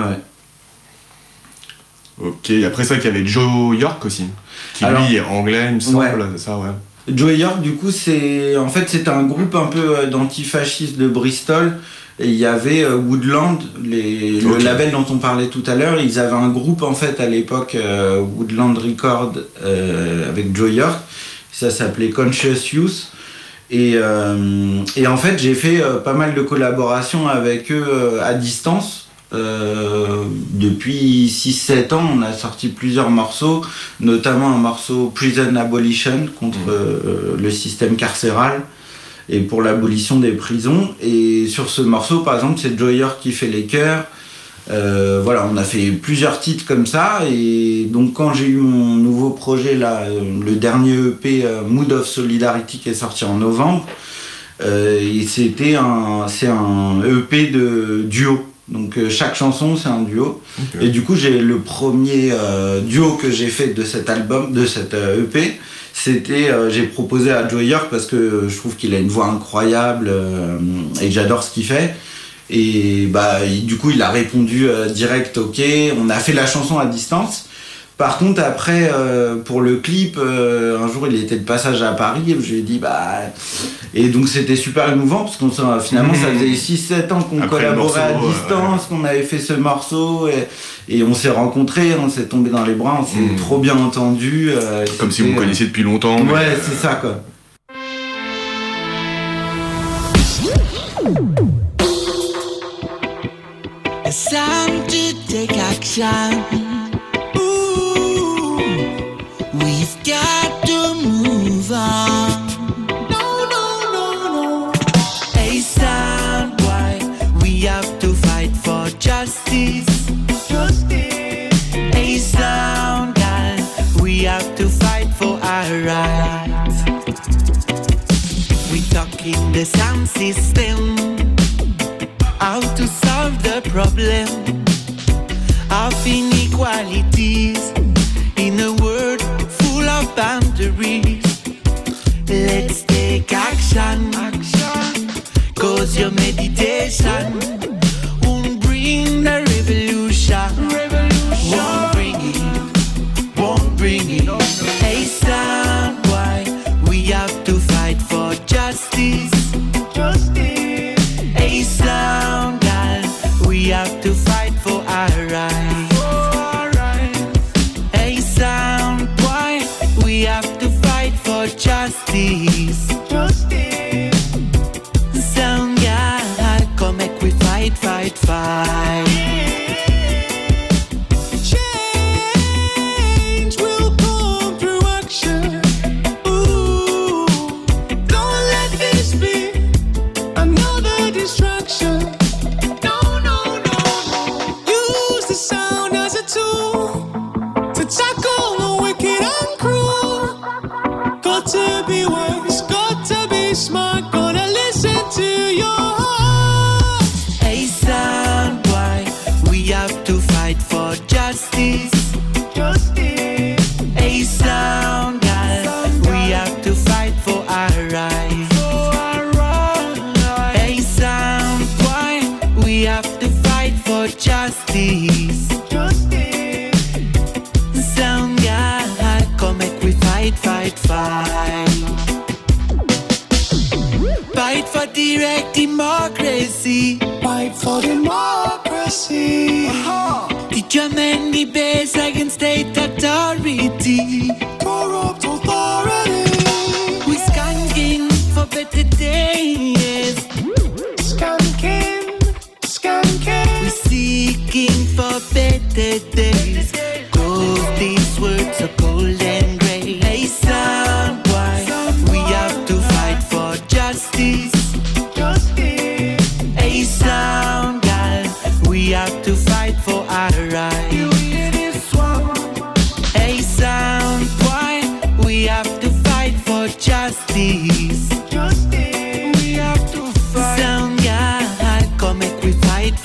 Ok, après ça, qu'il y avait Joe York aussi, qui lui est anglais, il me semble, c'est ça, ouais. Joe York, du coup, c'était un groupe un peu d'antifascistes de Bristol, et il y avait Woodland, le label dont on parlait tout à l'heure. Ils avaient un groupe, en fait, à l'époque, Woodland Record, avec Joe York. Ça s'appelait Conscious Youth, et en fait j'ai fait pas mal de collaborations avec eux à distance. Depuis 6-7 ans, on a sorti plusieurs morceaux, notamment un morceau Prison Abolition contre le système carcéral et pour l'abolition des prisons. Et sur ce morceau, par exemple, c'est Joe York qui fait les chœurs. On a fait plusieurs titres comme ça, et donc quand j'ai eu mon nouveau projet là, le dernier EP Mood of Solidarity qui est sorti en novembre, et c'est un EP de duo, Donc chaque chanson c'est un duo. Et du coup j'ai le premier duo que j'ai fait de cet album, de cette EP, c'était j'ai proposé à Joe York parce que je trouve qu'il a une voix incroyable et que j'adore ce qu'il fait. Et du coup il a répondu direct ok, on a fait la chanson à distance. Par contre après pour le clip un jour il était de passage à Paris et je lui ai dit et donc c'était super émouvant parce qu'on finalement ça faisait 6-7 ans qu'on collaborait à distance, qu'on avait fait ce morceau et on s'est rencontrés, on s'est tombé dans les bras, on s'est trop bien entendu. Comme si vous vous connaissiez depuis longtemps. Ouais, c'est ça quoi. It's time to take action. Ooh, we've got to move on. No, no, no, no. Hey, sound boy, we have to fight for justice. Justice. Hey, sound girl, we have to fight for our rights. We talk in the sound system. How to solve the problem of inequalities in a world full of boundaries. Let's take action, cause your meditation won't bring the revolution. Won't bring it. Hey, sound boy, we have to fight for justice. Hey, sound girl, we have to fight for our rights. Hey, sound boy, we have to fight for justice. Sound girl, come make we fight. Change will come through action. Ooh, don't let this be another distraction. No. Use the sound as a tool to tackle the wicked and cruel. Got to be wise, got to be smart, gonna listen to your heart. Hey, sound boy, we have to fight for justice. Hey, sound girl, we have to fight for our rights. Hey, sound boy, we have to fight for justice. Sound girl, come make we fight. Fight for direct democracy. Fight for democracy. The German debates against state authority. Corrupt authority. We skanking for better days. Skanking. We seeking for better days. Cause these words are cold and grey. Hey, sound boy, we have to fight for justice. Hey, sound girl, we have to fight for our rights. Hey, sound boy, we have to fight for justice. We have to fight. Sound girl, come make we fight.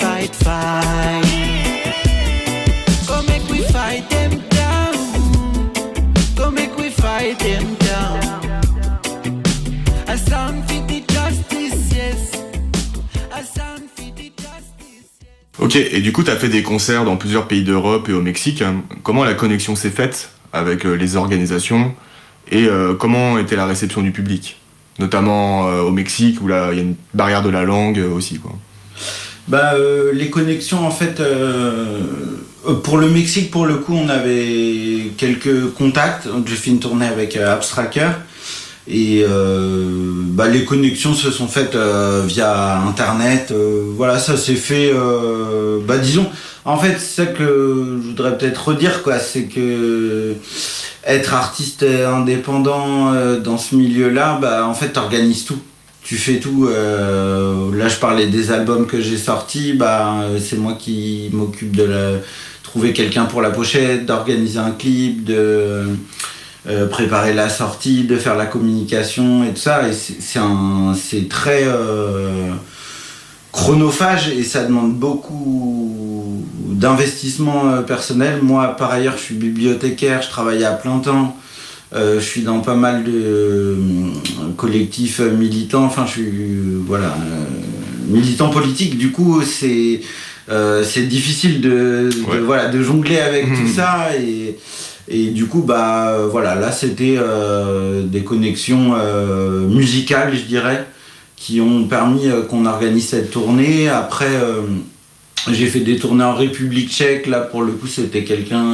Come make we fight them down. Come make we fight them down. A sound for the justice, yes. A sound for the justice. Ok, et du coup, tu as fait des concerts dans plusieurs pays d'Europe et au Mexique. Comment la connexion s'est faite avec les organisations et comment était la réception du public? Notamment au Mexique, où là, il y a une barrière de la langue aussi, quoi. Les connexions, en fait, pour le Mexique, pour le coup, on avait quelques contacts. J'ai fait une tournée avec Abstracker. Et les connexions se sont faites via Internet. Voilà, ça s'est fait... disons, en fait, c'est ça que je voudrais peut-être redire, quoi. C'est que être artiste indépendant dans ce milieu-là, en fait, t'organises tout. Tu fais tout. Là, je parlais des albums que j'ai sortis. C'est moi qui m'occupe de trouver quelqu'un pour la pochette, d'organiser un clip, de préparer la sortie, de faire la communication et tout ça. Et c'est très chronophage et ça demande beaucoup d'investissement personnel. Moi, par ailleurs, je suis bibliothécaire, je travaille à plein temps. Je suis dans pas mal de collectifs militants. Enfin, je suis militant politique. Du coup, c'est difficile de jongler avec tout ça et du coup là c'était des connexions musicales, je dirais, qui ont permis qu'on organise cette tournée. Après j'ai fait des tournées en République tchèque. Là pour le coup c'était quelqu'un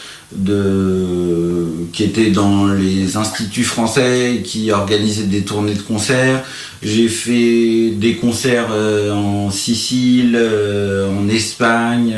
qui était dans les instituts français et qui organisait des tournées de concerts. J'ai fait des concerts en Sicile, en Espagne.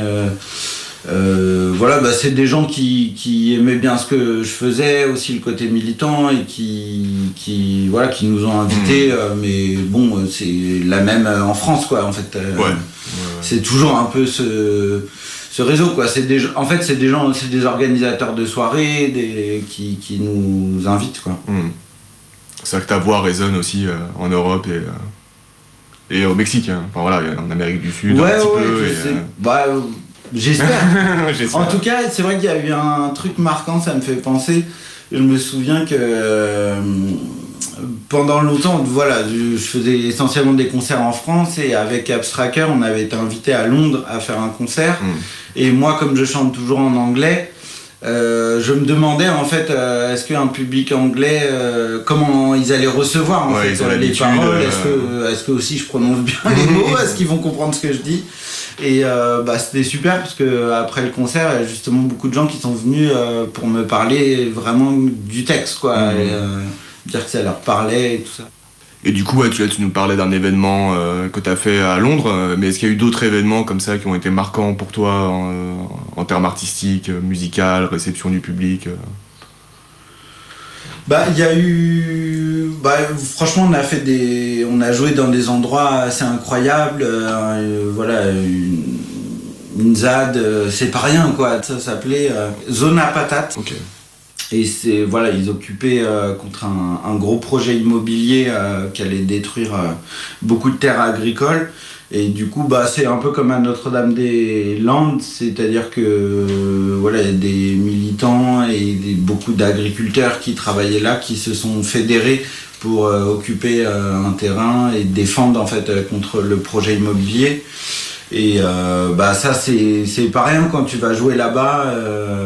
C'est des gens qui aimaient bien ce que je faisais, aussi le côté militant, et qui nous ont invités. Mais bon, c'est la même en France, quoi, en fait. C'est toujours un peu ce réseau, quoi. C'est des organisateurs de soirées qui nous invitent, quoi. C'est vrai que ta voix résonne aussi en Europe et au Mexique, hein. Enfin voilà, en Amérique du Sud un petit peu. J'espère. En tout cas, c'est vrai qu'il y a eu un truc marquant, ça me fait penser. Je me souviens que pendant longtemps, je faisais essentiellement des concerts en France et avec Abstracker, on avait été invité à Londres à faire un concert. Et moi, comme je chante toujours en anglais, je me demandais en fait, est-ce qu'un public anglais, comment ils allaient recevoir en fait les paroles, est-ce que aussi je prononce bien les mots, est-ce qu'ils vont comprendre ce que je dis? Et c'était super parce que après le concert, il y a justement beaucoup de gens qui sont venus pour me parler vraiment du texte, quoi, et dire que ça leur parlait et tout ça. Et du coup, tu nous parlais d'un événement que tu as fait à Londres, mais est-ce qu'il y a eu d'autres événements comme ça qui ont été marquants pour toi en termes artistiques, musical, réception du public il y a eu... franchement, on a joué dans des endroits assez incroyables. Une ZAD, c'est pas rien, quoi. Ça s'appelait Zona Patate. Okay. Et ils occupaient contre un gros projet immobilier qui allait détruire beaucoup de terres agricoles. Et du coup, c'est un peu comme à Notre-Dame-des-Landes, c'est-à-dire que il y a des militants et beaucoup d'agriculteurs qui travaillaient là, qui se sont fédérés pour occuper un terrain et défendre en fait contre le projet immobilier. Et ça, c'est pas rien quand tu vas jouer là-bas.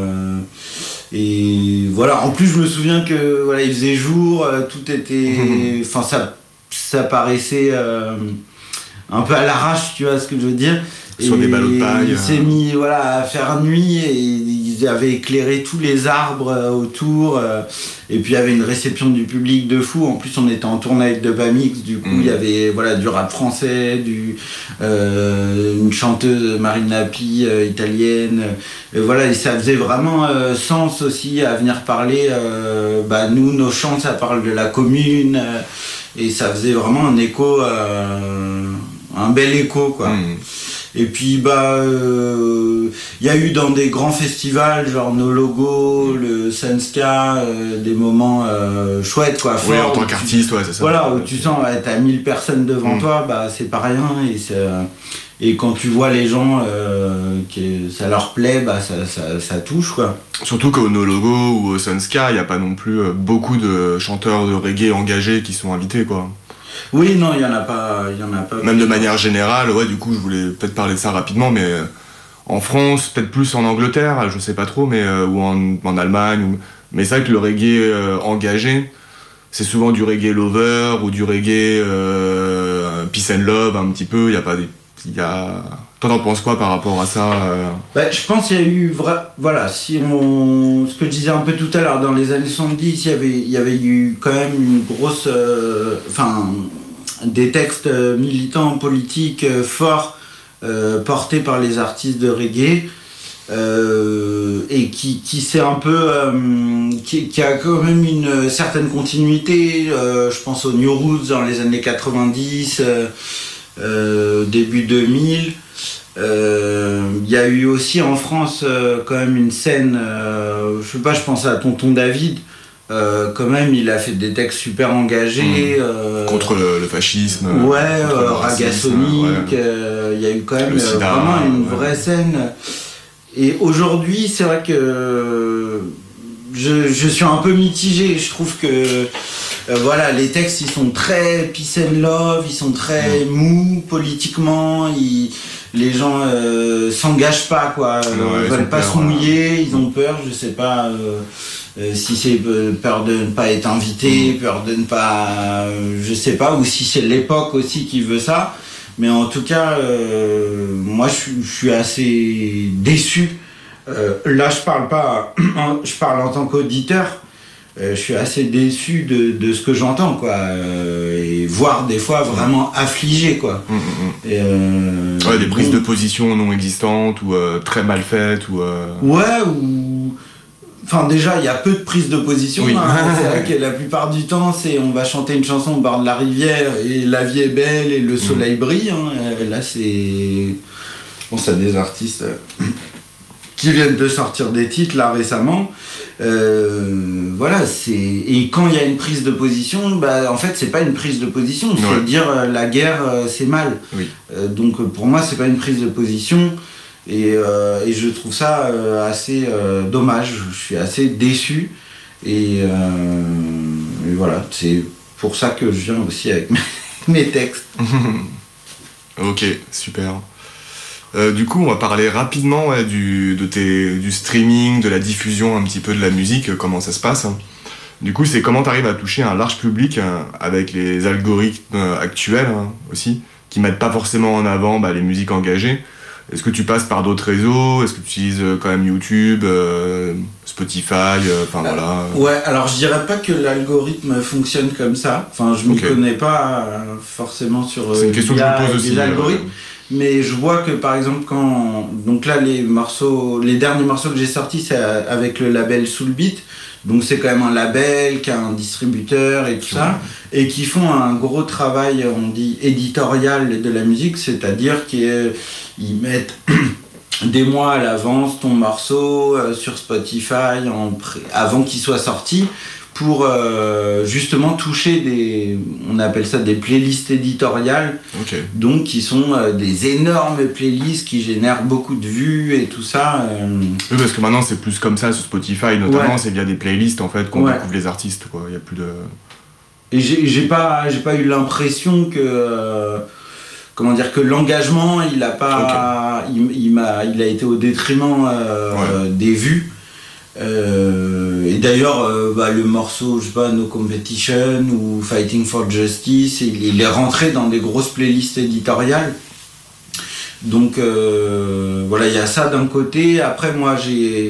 Et voilà, en plus je me souviens que il faisait jour, tout était, ça paraissait un peu à l'arrache, tu vois ce que je veux dire. Sur des ballots de paille. Il s'est mis à faire nuit et ils avaient éclairé tous les arbres autour. Et puis il y avait une réception du public de fou. En plus on était en tournée avec Dubamix, du coup il y avait du rap français, une chanteuse Marine Napi italienne. Et ça faisait vraiment sens aussi à venir parler. Nous, nos chants, ça parle de la commune. Et ça faisait vraiment un écho, un bel écho, quoi. Et puis y a eu dans des grands festivals genre No Logo, le Sunska, des moments chouettes, quoi. Oui, en tant qu'artiste, c'est ça. Voilà, où tu sens t'as 1000 personnes devant toi, c'est pas rien. Et quand tu vois les gens que ça leur plaît, ça touche, quoi. Surtout qu'au No Logo ou au Sunska, il n'y a pas non plus beaucoup de chanteurs de reggae engagés qui sont invités, quoi. Oui, non, il y en a pas. Même de manière générale, du coup, je voulais peut-être parler de ça rapidement, mais en France, peut-être plus en Angleterre, je sais pas trop, mais ou en Allemagne. Mais c'est vrai que le reggae engagé, c'est souvent du reggae lover ou du reggae peace and love, un petit peu. Il y a pas des... Toi, t'en penses quoi par rapport à ça Je pense qu'il y a eu... ce que je disais un peu tout à l'heure, dans les années 70, il y avait eu quand même une grosse... des textes militants, politiques, forts, portés par les artistes de reggae, et qui s'est un peu... qui a quand même une certaine continuité. Je pense aux New Roots dans les années 90... début 2000. Il y a eu aussi en France quand même une scène, je pense à Tonton David, quand même, il a fait des textes super engagés. Contre le fascisme. Ouais, racisme, Ragasonic, il y a eu quand même vraiment une vraie scène. Et aujourd'hui, c'est vrai que je suis un peu mitigé. Je trouve que voilà, les textes, ils sont très peace and love, ils sont très mous politiquement. Les gens s'engagent pas, quoi. Ils veulent pas se mouiller, ils ont peur, je sais pas si c'est peur de ne pas être invité, peur de ne pas... je sais pas, ou si c'est l'époque aussi qui veut ça. Mais en tout cas, moi je suis assez déçu. Là je parle pas, je parle en tant qu'auditeur. Je suis assez déçu de ce que j'entends, quoi, et voire des fois vraiment affligé, quoi. Et des prises de position non existantes ou très mal faites ou. Ouais, ou enfin déjà il y a peu de prises de position. Oui. C'est vrai que la plupart du temps c'est on va chanter une chanson au bord de la rivière et la vie est belle et le soleil brille. Là c'est bon, ça des artistes qui viennent de sortir des titres là récemment. Voilà, et quand il y a une prise de position, bah en fait c'est pas une prise de position, c'est dire la guerre c'est mal. Oui. Donc pour moi c'est pas une prise de position et je trouve ça assez dommage. Je suis assez déçu et voilà, c'est pour ça que je viens aussi avec mes textes. Ok, super. Du coup, on va parler rapidement du streaming, de la diffusion un petit peu de la musique, comment ça se passe. Du coup, c'est comment tu arrives à toucher un large public avec les algorithmes actuels aussi, qui mettent pas forcément en avant les musiques engagées. Est-ce que tu passes par d'autres réseaux ? Est-ce que tu utilises quand même YouTube, Spotify, voilà. Ouais, alors je dirais pas que l'algorithme fonctionne comme ça. Enfin, je m'y connais pas forcément sur c'est une question que je me pose aussi, les algorithmes. Mais je vois que par exemple donc là les derniers morceaux que j'ai sortis c'est avec le label Soul Beat, donc c'est quand même un label qui a un distributeur et tout ça, et qui font un gros travail, on dit éditorial de la musique, c'est-à-dire qu'ils mettent des mois à l'avance ton morceau sur Spotify avant qu'il soit sorti, pour justement toucher on appelle ça des playlists éditoriales, donc qui sont des énormes playlists qui génèrent beaucoup de vues et tout ça. Oui, parce que maintenant c'est plus comme ça sur Spotify notamment, c'est via des playlists en fait qu'on découvre les artistes, quoi. Il y a plus de... Et j'ai pas eu l'impression que que l'engagement il a pas il a été au détriment des vues. Et d'ailleurs le morceau, je sais pas, No Competition ou Fighting for Justice, il est rentré dans des grosses playlists éditoriales. Donc voilà, il y a ça d'un côté. Après moi j'ai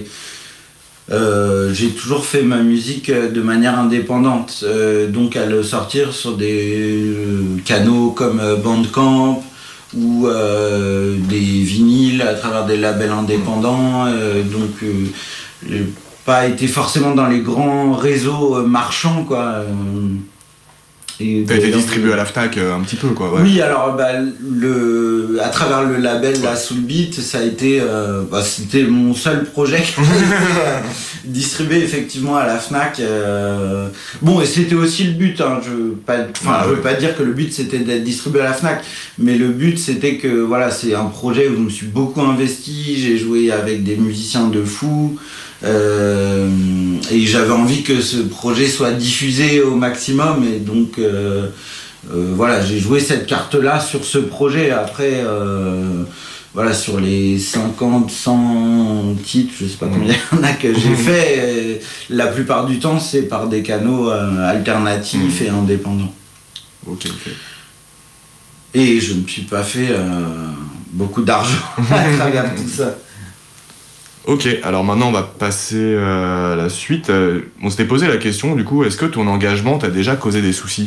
toujours fait ma musique de manière indépendante, donc à le sortir sur des canaux comme Bandcamp ou des vinyles à travers des labels indépendants, donc j'ai pas été forcément dans les grands réseaux marchands, quoi. T'as été distribué à la Fnac un petit peu, quoi. Ouais. Oui, alors à travers le label la Soul Beat, ça a été c'était mon seul projet qui a été distribué effectivement à la Fnac. Bon, et c'était aussi le but, je veux pas dire que le but c'était d'être distribué à la Fnac, mais le but c'était que voilà, c'est un projet où je me suis beaucoup investi, j'ai joué avec des musiciens de fou. Et j'avais envie que ce projet soit diffusé au maximum, et donc voilà, j'ai joué cette carte-là sur ce projet. Après voilà, sur les 50, 100 titres, je sais pas combien il y en a que j'ai fait, la plupart du temps c'est par des canaux alternatifs et indépendants. Ok. Et je ne me suis pas fait beaucoup d'argent à travers tout ça. Ok, alors maintenant on va passer à la suite. On s'était posé la question, du coup, est-ce que ton engagement t'a déjà causé des soucis ?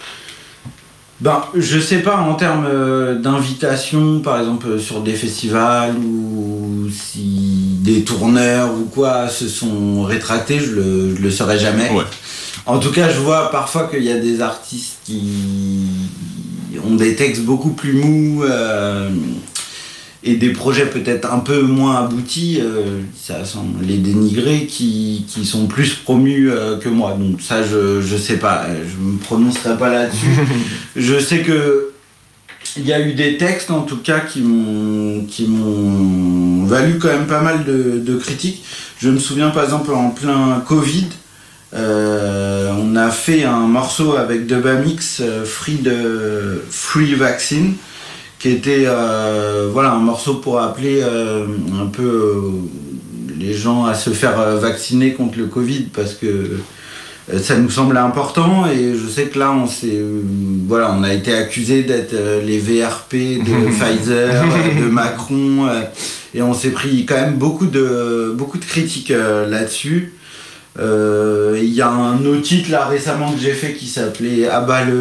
Je sais pas, en termes d'invitation, par exemple sur des festivals, ou si des tourneurs ou quoi se sont rétractés, je le saurais jamais. Ouais. En tout cas, je vois parfois qu'il y a des artistes qui ont des textes beaucoup plus mous, et des projets peut-être un peu moins aboutis, ça semble les dénigrer, qui sont plus promus que moi. Donc ça, je sais pas, je me prononcerai pas là-dessus. Je sais que il y a eu des textes en tout cas qui m'ont valu quand même pas mal de critiques. Je me souviens par exemple en plein Covid, on a fait un morceau avec Dubamix, Free Vaccine, qui était un morceau pour appeler un peu les gens à se faire vacciner contre le Covid, parce que ça nous semblait important. Et je sais que là on a été accusés d'être les VRP de Pfizer, de Macron, et on s'est pris quand même beaucoup de critiques là-dessus. Il y a un autre titre là récemment que j'ai fait qui s'appelait Abat le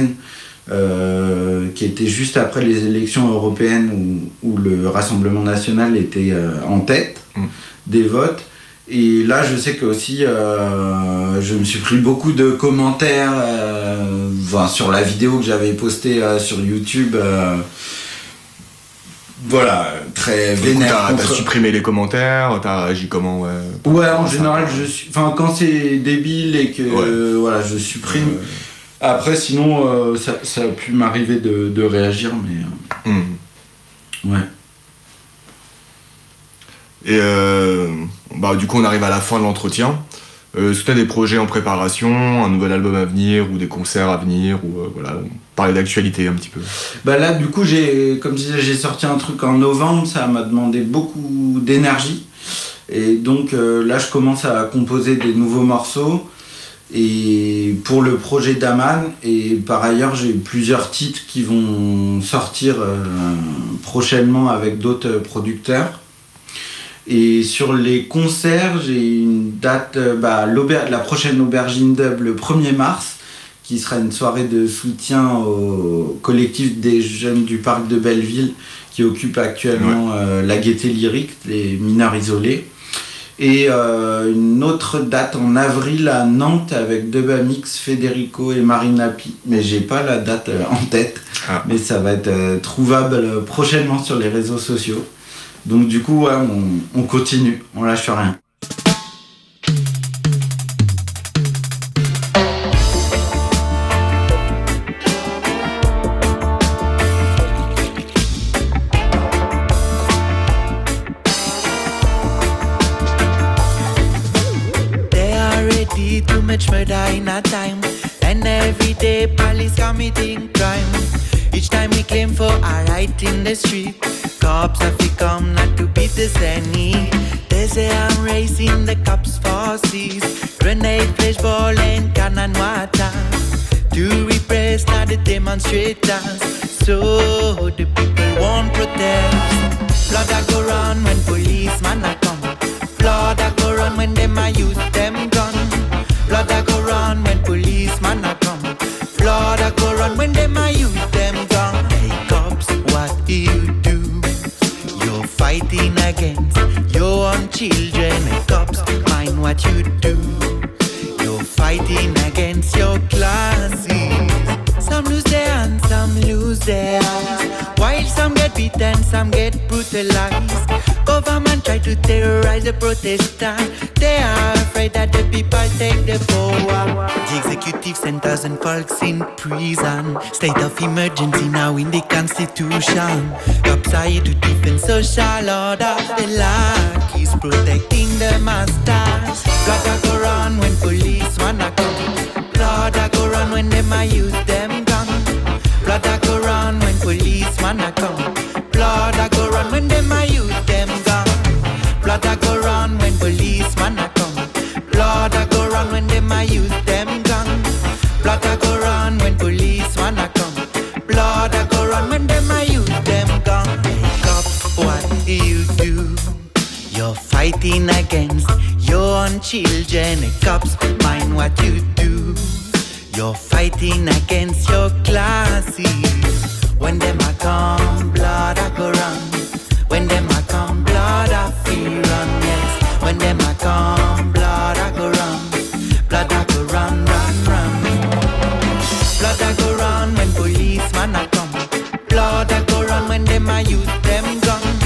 RN, qui était juste après les élections européennes où le Rassemblement National était en tête des votes. Et là, je sais que aussi, je me suis pris beaucoup de commentaires sur la vidéo que j'avais postée sur YouTube. Très vénère. T'as supprimé les commentaires, t'as agi comment? Ouais, en général, quand c'est débile et que je supprime. Après, sinon, ça a pu m'arriver de réagir, mais ouais. Et du coup, on arrive à la fin de l'entretien. Est-ce que tu as des projets en préparation, un nouvel album à venir ou des concerts à venir, ou parler d'actualité un petit peu? Là, du coup, comme je disais, j'ai sorti un truc en novembre, ça m'a demandé beaucoup d'énergie. Et donc là, je commence à composer des nouveaux morceaux et pour le projet d'Aman. Et par ailleurs, j'ai plusieurs titres qui vont sortir prochainement avec d'autres producteurs. Et sur les concerts, j'ai une date, la prochaine Aubergine Dub le 1er mars, qui sera une soirée de soutien au collectif des jeunes du parc de Belleville qui occupe actuellement la Gaîté Lyrique, les mineurs isolés. Et une autre date en avril à Nantes avec Dubamix, Federico et Marina Pi. Mais j'ai pas la date en tête, mais ça va être trouvable prochainement sur les réseaux sociaux. Donc du coup, on continue, on lâche rien. They are ready to match murder in a time, and every day police committing crime. Each time we claim for our right in the street, cops have become not to beat us any. They say I'm racing the cops' forces, grenade, flashball and cannon water to repress now the demonstrators, so the people won't protest. Blood a go run when policemen a come, blood a go run when them a use them gun, blood a go run when policemen a come, blood a go run when them a use them gun. Hey cops, what do you do? You're fighting against your own children. Hey cops, mind what you do. You're fighting against your classes. Some lose their hands, some lose their eyes, while some get beaten, some get brutalized. Government try to terrorize the protestants. They are afraid that the people take the power. The executive centers and folks in prison. State of emergency now in the constitution. Cops are here to defend social order. The law is protecting the masters. Blood a go run when police wanna come. Blood a go run when them a use them gun. Blood a go run when police wanna come. Blood a go run when them a use them gun. Blood a go run when police wanna come. Blood a go run when them a use them gun. Blood a go run when police wanna come. Blood a go run when them a use them gun. Hey cops, what do you do? You're fighting against your own children. Hey cops, mind what you do. You're fighting against your classes. When them a come, blood a go run. When them a come, blood a feel run, yes. When them a come, blood a go run. Blood a go run, run, run. Blood a go run when policemen a come. Blood a go run when them a use them gun.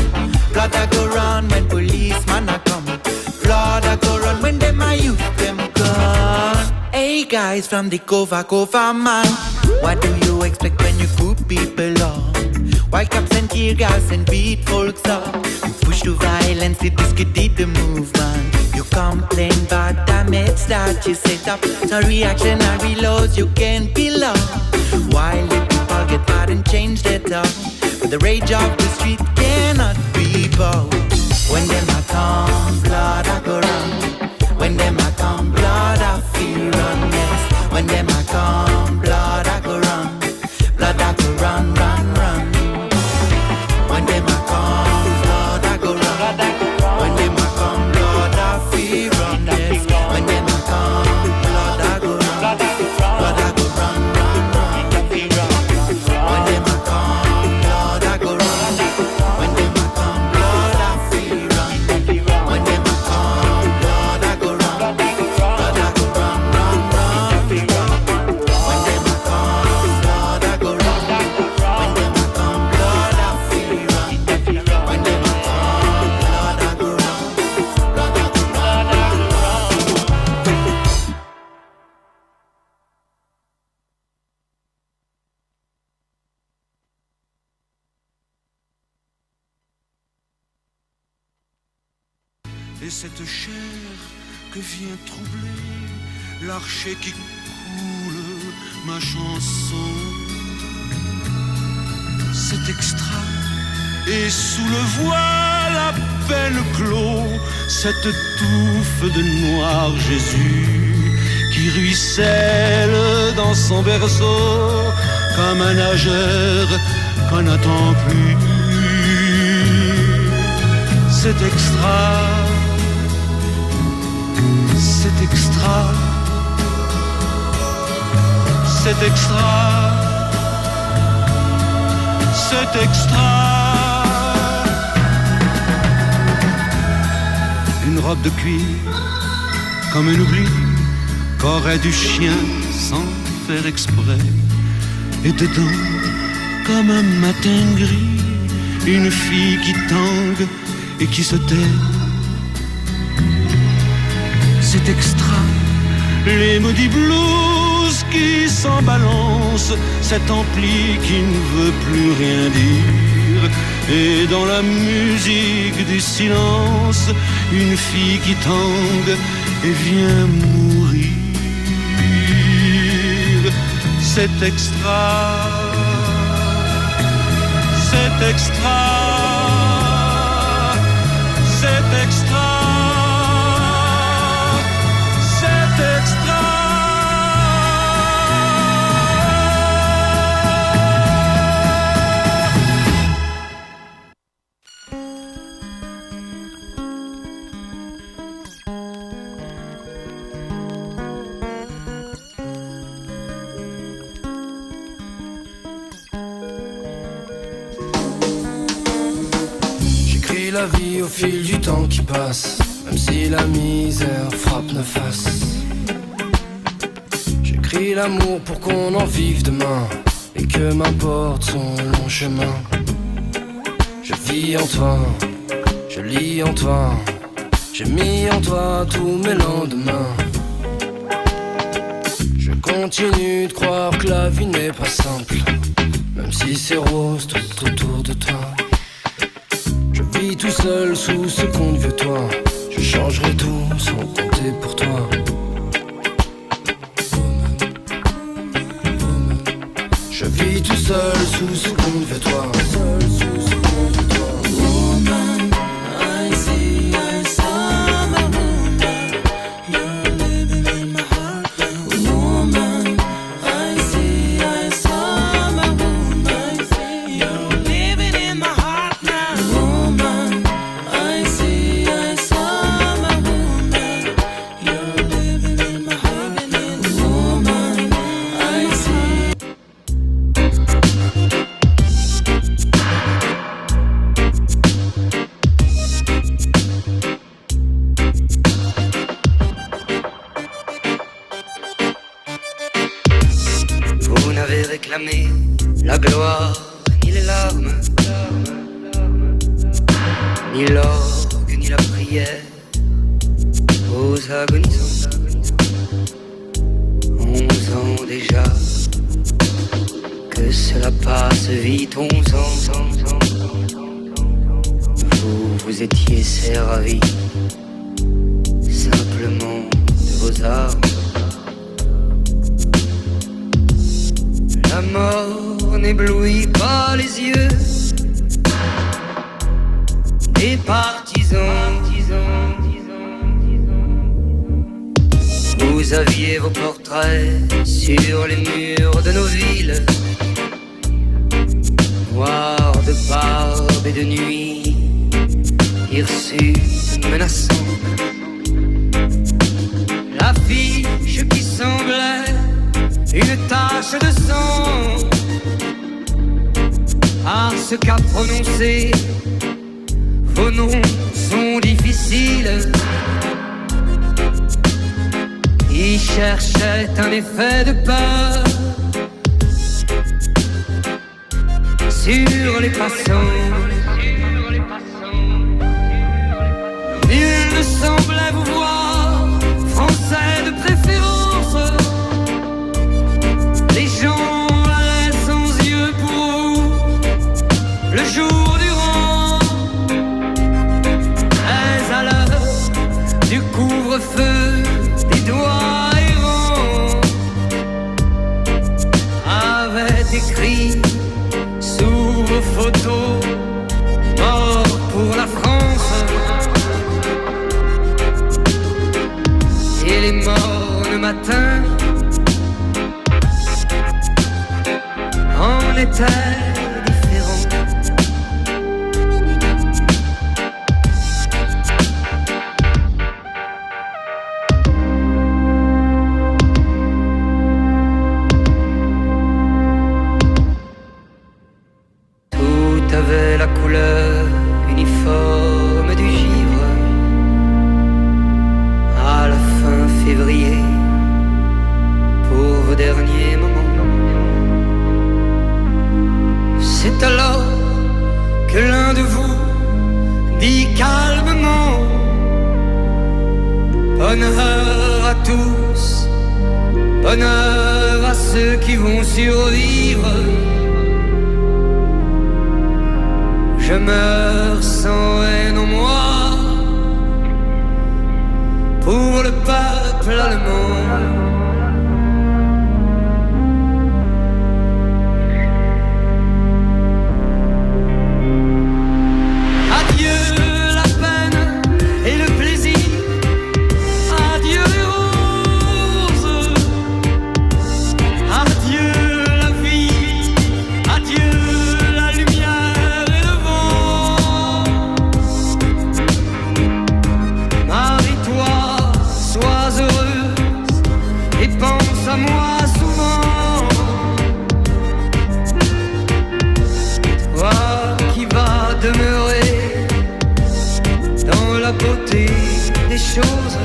guys from the Kova man. What do you expect when you group people on? White caps and tear gas and beat folks up. You push to violence, it discredit the movement. You complain about damage that you set up. So reactionary laws you can't be lost. While the people get mad and change their tongue, but the rage of the street cannot be bought. When them a come, blood I go run. When them a come, blood I feel run, yes. When them a come, blood I go run. Blood I go run, run, run. When them a come, blood I go run. When them a come, blood I feel run, yes. When them a come, blood I go run. Blood I go run, run, run. When them a come, blood I go run. When them a come, blood I feel run. When them a come, blood I go run. Blood I go run, run, run. When them a come, blood I go run. When them a come, blood I feel run. When them a come, blood I go run. Blood I go run, Et cette chair que vient troubler l'archer qui coule ma chanson, c'est extra. Et sous le voile à peine clos, cette touffe de noir Jésus qui ruisselle dans son berceau comme un nageur qu'on n'attend plus. C'est extra. C'est extra, c'est extra, c'est extra. Une robe de cuir, comme un oubli qu'aurait du chien sans faire exprès. Et dedans, comme un matin gris, une fille qui tangue et qui se tait. C'est extra, les maudits blues qui s'en balancent, cet ampli qui ne veut plus rien dire. Et dans la musique du silence, une fille qui tangue et vient mourir. C'est extra, c'est extra, c'est extra. La vie au fil du temps qui passe, même si la misère frappe nos faces. J'écris l'amour pour qu'on en vive demain, et que m'importe son long chemin. Je vis en toi, je lis en toi, j'ai mis en toi tous mes lendemains. Je continue de croire que la vie n'est pas simple, même si c'est rose tout autour de toi. Je vis tout seul sous ce compte vieux toit, je changerai tout sans compter pour toi. Je vis tout seul sous ce compte vieux toit. Woman, I see, I saw my woman. You're living in my heart now. Woman, I see, I saw my woman. You're living in my heart now. Woman, I see, I saw my woman. You're living in my heart. Woman, I see. Vous n'avez réclamé la gloire, ni les larmes, ni l'orgue, ni la prière aux agonisants. déjà que cela passe vite 11 ans. Vous étiez servi simplement de vos armes. La mort n'éblouit pas les yeux des partisans. Vous aviez vos portraits sur les murs de nos villes, noirs de barbe et de nuit, hirsutes menaçants. L'affiche qui semblait une tache de sang, parce qu'à prononcer vos noms sont difficiles. Ils cherchaient un effet de peur sur les passants. Nul ne semblait vous voir, français de préférence. Les gens allaient sans yeux pour vous le jour durant. Mais à l'heure du couvre-feu, des doigts errants avaient écrit sous vos photos « Mort pour la France ». Et les mornes matins en étaient différents. Tout avait la couleur uniforme du givre. À la fin février, pour vos derniers moments, c'est alors que l'un de vous dit calmement: bonheur à tous, bonheur à ceux qui vont survivre. Je meurs sans haine en moi pour le peuple allemand. À moi souvent, toi qui vas demeurer dans la beauté des choses.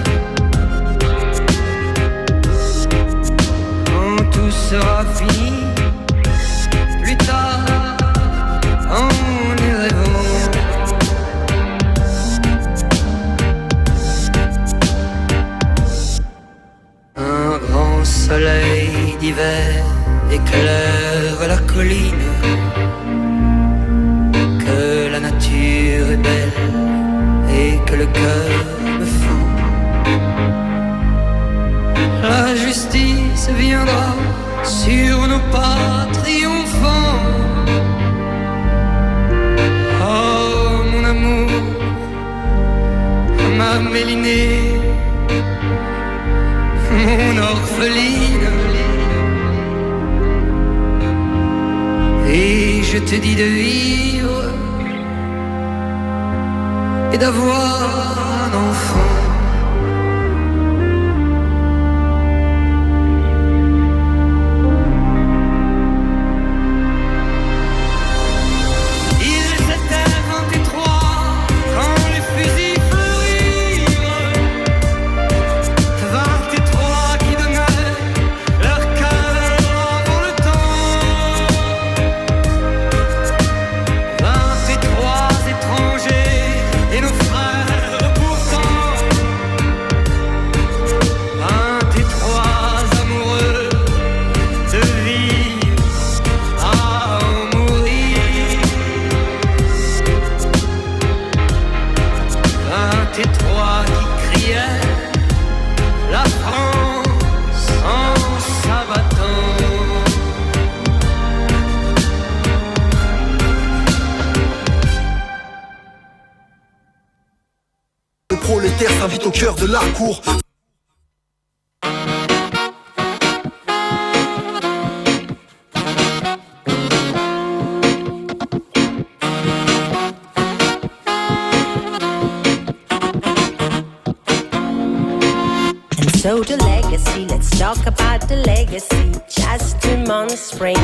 Quand tout sera fini, plus tard, en y rêvant. Un grand soleil d'hiver éclaire la colline, que la nature est belle et que le cœur me fend. La justice viendra sur nos pas triomphants. Oh mon amour, ma Mélinée, mon orpheline, et je te dis de vivre et d'avoir un enfant. Et nos frères pourtant prolétaire s'invite au cœur de la cour. So the legacy, let's talk about the legacy. Just 2 months spring,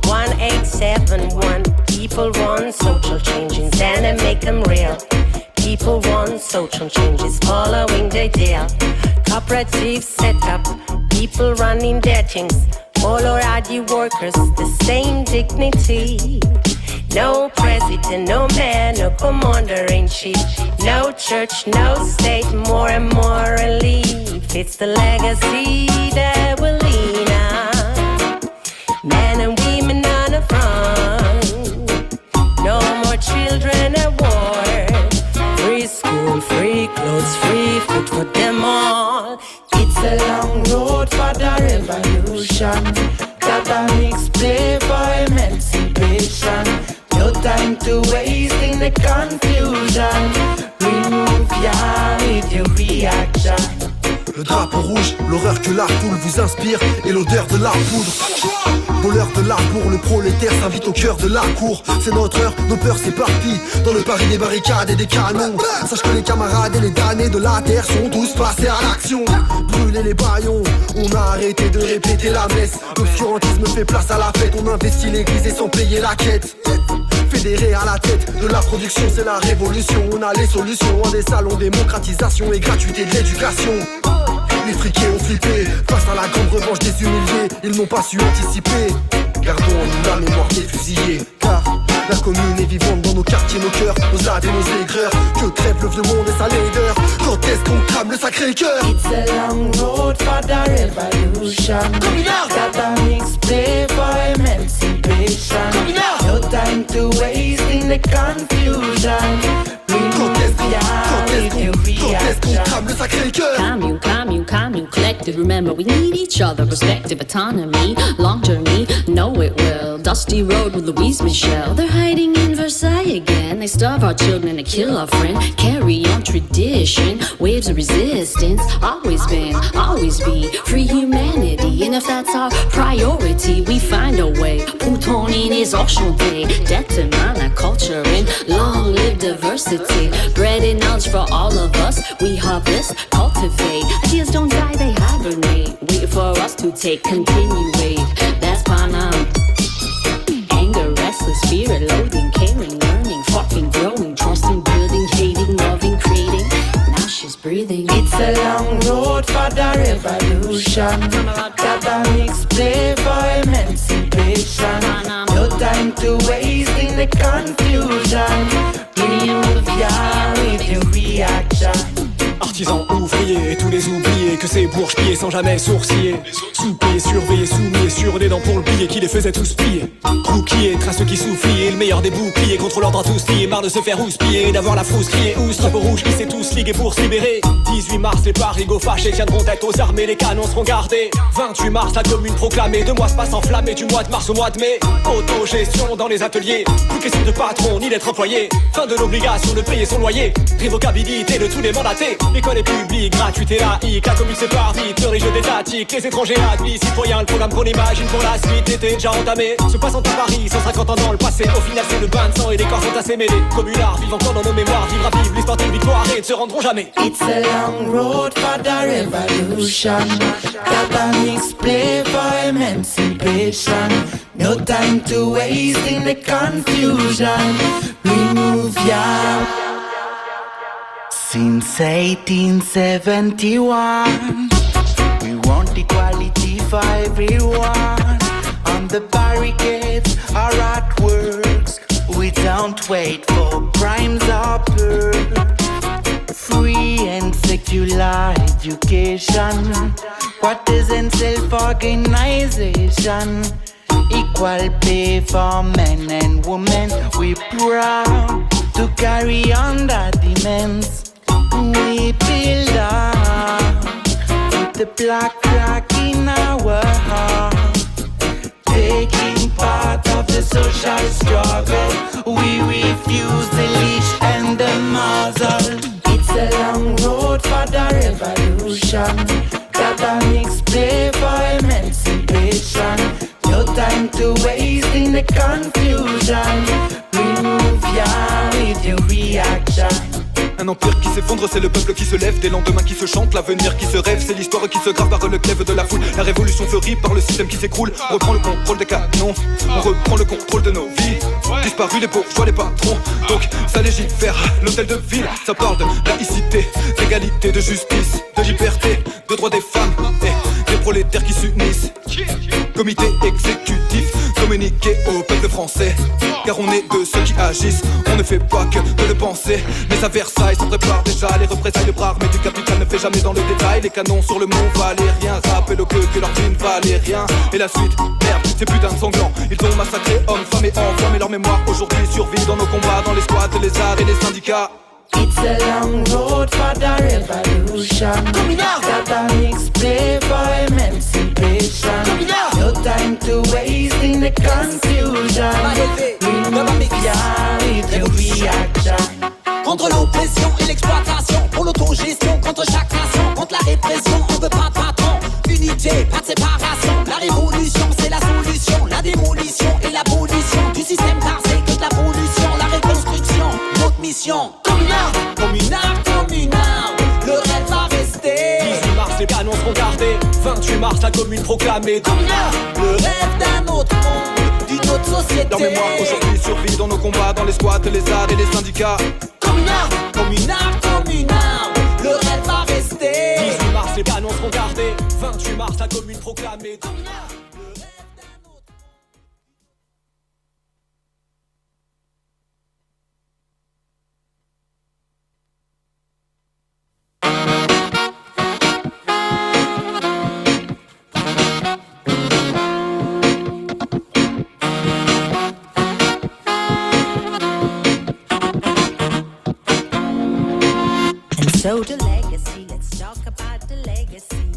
1871. People want social changes and they make them real. People want social changes following the deal. Cooperatives set up, people running their things. All our ID workers, the same dignity. No president, no man, no commander-in-chief. No church, no state, more and more relief. It's the legacy that will lead us. Men and women on the front. No more children at war. Free school, free clothes, free food for them all. It's a long road for the revolution. Got a mixed play for emancipation. No time to waste in the confusion. Remove ya with your reaction. Le drapeau rouge, l'horreur que la foule vous inspire et l'odeur de la poudre. Voleur de l'art pour le prolétaire s'invite au cœur de la cour. C'est notre heure, nos peurs s'éparpillent dans le Paris des barricades et des canons. Sache que les camarades et les damnés de la terre sont tous passés à l'action. Brûler les baillons, on a arrêté de répéter la messe. L'obscurantisme fait place à la fête, on investit l'église et sans payer la quête. Fédéré à la tête de la production, c'est la révolution. On a les solutions en des salons, démocratisation et gratuité de l'éducation. Les friqués ont flippé face à la grande revanche des humiliés. Ils n'ont pas su anticiper. Gardons en nous la mémoire des fusillés. Car la commune est vivante dans nos quartiers, nos cœurs, nos âdes et nos aigreurs. Que crève le vieux monde et sa laideur. Quand est-ce qu'on crame le Sacré-Cœur? It's a long road for the revolution. Got a mixed play for emancipation. No time to waste in the confusion. Quand est-ce qu'on crame le Sacré-Cœur? Commune, collective. Remember, we need each other. Perspective, autonomy, long journey. Know it well. Dusty road with Louise Michel. They're hiding in Versailles again. They starve our children and kill our friend. Carry on tradition. Waves of resistance. Always been, always be. Free humanity. And if that's our priority, we find a way. Plutonin is enchanté. Détermine la culture and long live diversity. Bread and knowledge for all of us. We harvest, cultivate. Ideas don't die, they hibernate. Wait for us to take, continuate. That's Panam. Anger, restless, spirit, loathing, caring, learning, fucking, growing, trusting, building, hating, loving, creating. Now she's breathing. It's a long road for the revolution. Got a mixed play for emancipation. No time to waste in the confusion. Remove ya with your reaction. Artisans, ouvriers et tous les oubliés que ces bourges pillaient sans jamais sourciller. Sous-payés, surveillés, soumis sur des dents pour le billet qui les faisait tous piller. Crouquillés, trace qui soufflier, le meilleur des boucliers contre l'ordre à tous plier. Marre de se faire houspiller et d'avoir la frousse criée. Ousse, drapeau rouge qui s'est tous ligués pour se libérer. 18 mars, les parigots fâchés tiendront tête aux armées, les canons seront gardés. 28 mars, la commune proclamée, 2 mois se passent enflammés du mois de mars au mois de mai. Autogestion dans les ateliers, plus question de patron ni d'être employé. Fin de l'obligation de payer son loyer, révocabilité de tous les mandatés. L'école est publique, gratuite et laïque, la commune sépare vite, le riche étatique, les étrangers admis, citoyens, le programme qu'on imagine pour la suite était déjà entamé. Se passant à Paris, 150 ans dans le passé, au final c'est le bain de sang et les corps sont assez mêlés. Communards vivent encore dans nos mémoires, vivre à vivre, l'histoire d'une victoire et ne se rendront jamais. It's a long road for the revolution. Got a mixed play for emancipation. No time to waste in the confusion. Remove ya. Since 1871, we want equality for everyone. On the barricades or at works, we don't wait for crimes or pearls. Free and secular education, partisan self-organization, equal pay for men and women. We're proud to carry on that demands. We belong with the black flag in our heart, taking part of the social struggle. We refuse the leash and the muzzle. It's a long road revolution. Got a mixed play for emancipation. No time to waste in the confusion. Remove ya with your reaction. Un empire qui s'effondre, c'est le peuple qui se lève. Des lendemains qui se chantent, l'avenir qui se rêve. C'est l'histoire qui se grave par le glaive de la foule. La révolution fleurit par le système qui s'écroule. On reprend le contrôle des canons, on reprend le contrôle de nos vies. Disparu les bourgeois, les patrons, donc ça légifère. L'hôtel de ville, ça parle de laïcité, d'égalité, de justice, de liberté, de droits des femmes et des prolétaires qui s'unissent. Comité exécutif, communiqué au peuple français. Car on est de ceux qui agissent, on ne fait pas que de le penser. Mais à Versailles, se prépare déjà les représailles. Le bras armé du capital ne fait jamais dans le détail. Les canons sur le mont Valérien rappellent au que leur vie ne valait rien. Et la suite, merde, c'est putain de sanglants. Ils ont massacré hommes, femmes et enfants. Mais leur mémoire aujourd'hui survit dans nos combats, dans les squats, les arts et les syndicats. It's a long road for the revolution. Got a mixed play for emancipation. No time to waste in the confusion. Remove ya with your reaction. Contre l'oppression et l'exploitation, pour l'autogestion, contre chaque nation, contre la répression, on veut pas de patron. Unité, pas de séparation. La révolution, c'est la solution. La démolition et l'abolition du système car c'est que de la pollution. La reconstruction, notre mission. Communard, le rêve va rester. 18 mars, les canons seront gardés. 28 mars, la commune proclamée. Le rêve d'un autre monde, d'une autre société. Leur mémoire aujourd'hui survit dans nos combats, dans les squats, les arts et les syndicats. Communard, le rêve va rester. 18 mars, les canons seront gardés. 28 mars, la commune proclamée. So the legacy, let's talk about the legacy.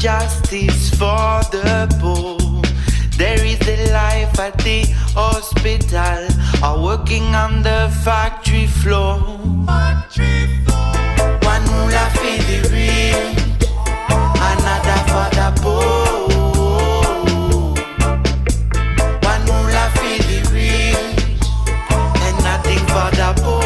justice for the poor. There is the life at the hospital or working on the factory floor. One moolah for the real, another for the poor. One moolah for the real, and nothing for the poor.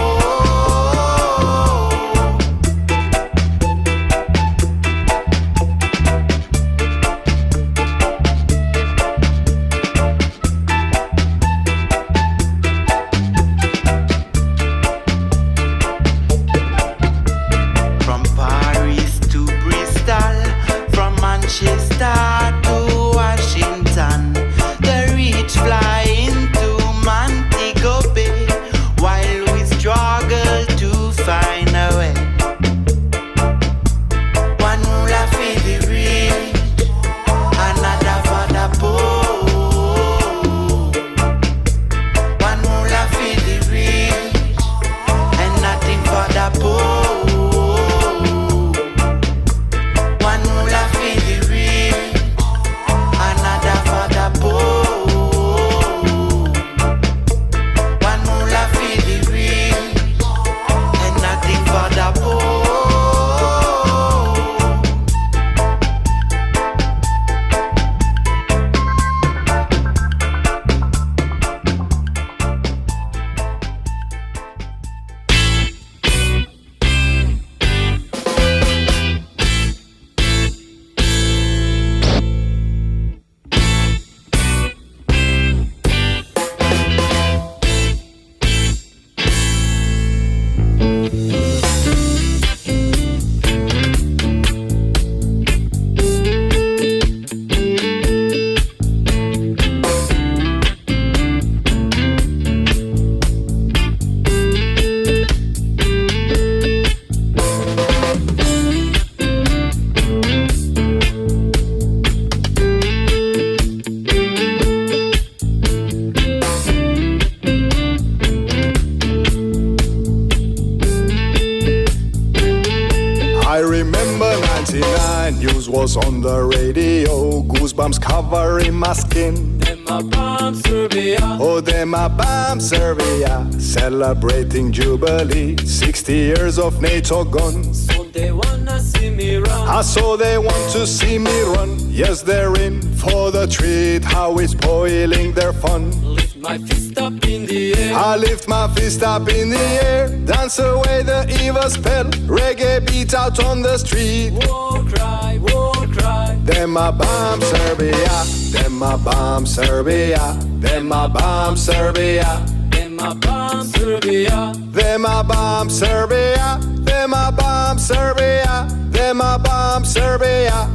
Was on the radio, goosebumps covering my skin. Them a bomb Serbia. Oh, them a bomb Serbia, celebrating Jubilee, 60 years of NATO guns. So they wanna see me run. So they want to see me run. Yes, they're in for the treat, how it's spoiling their fun. Lift my fist up in the air. I lift my fist up in the air, dance away the evil spell, reggae beat out on the street. War cry, war cry. Them a bomb Serbia, them a bomb Serbia, them a bomb Serbia. Them a bomb Serbia. Them a bomb Serbia, them a bomb Serbia, them a bomb Serbia.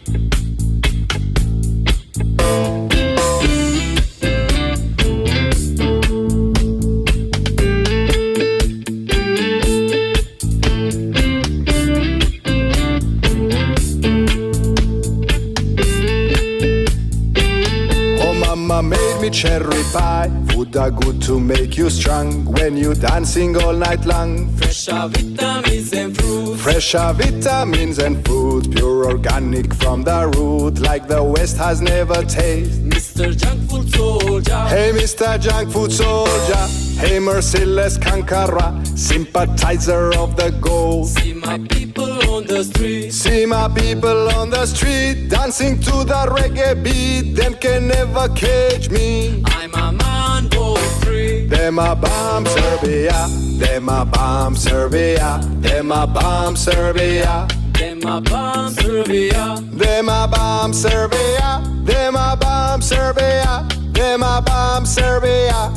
Made me cherry pie, food are good to make you strong when you dancing all night long. Fresher vitamins and fruits. Fresher vitamins and fruits, pure organic from the root, like the West has never tasted. Mr. Junk Food Soldier. Hey, Mr. Junk Food Soldier. Hey, merciless conqueror, sympathizer of the goal. See my people on the street. See my people on the street, dancing to the reggae beat. Them can never catch me. I'm a man born free. Them a bomb Serbia, them a bomb Serbia, them a bomb Serbia. Them a bomb Serbia. Them a bomb Serbia, them a bomb Serbia, them a bomb Serbia.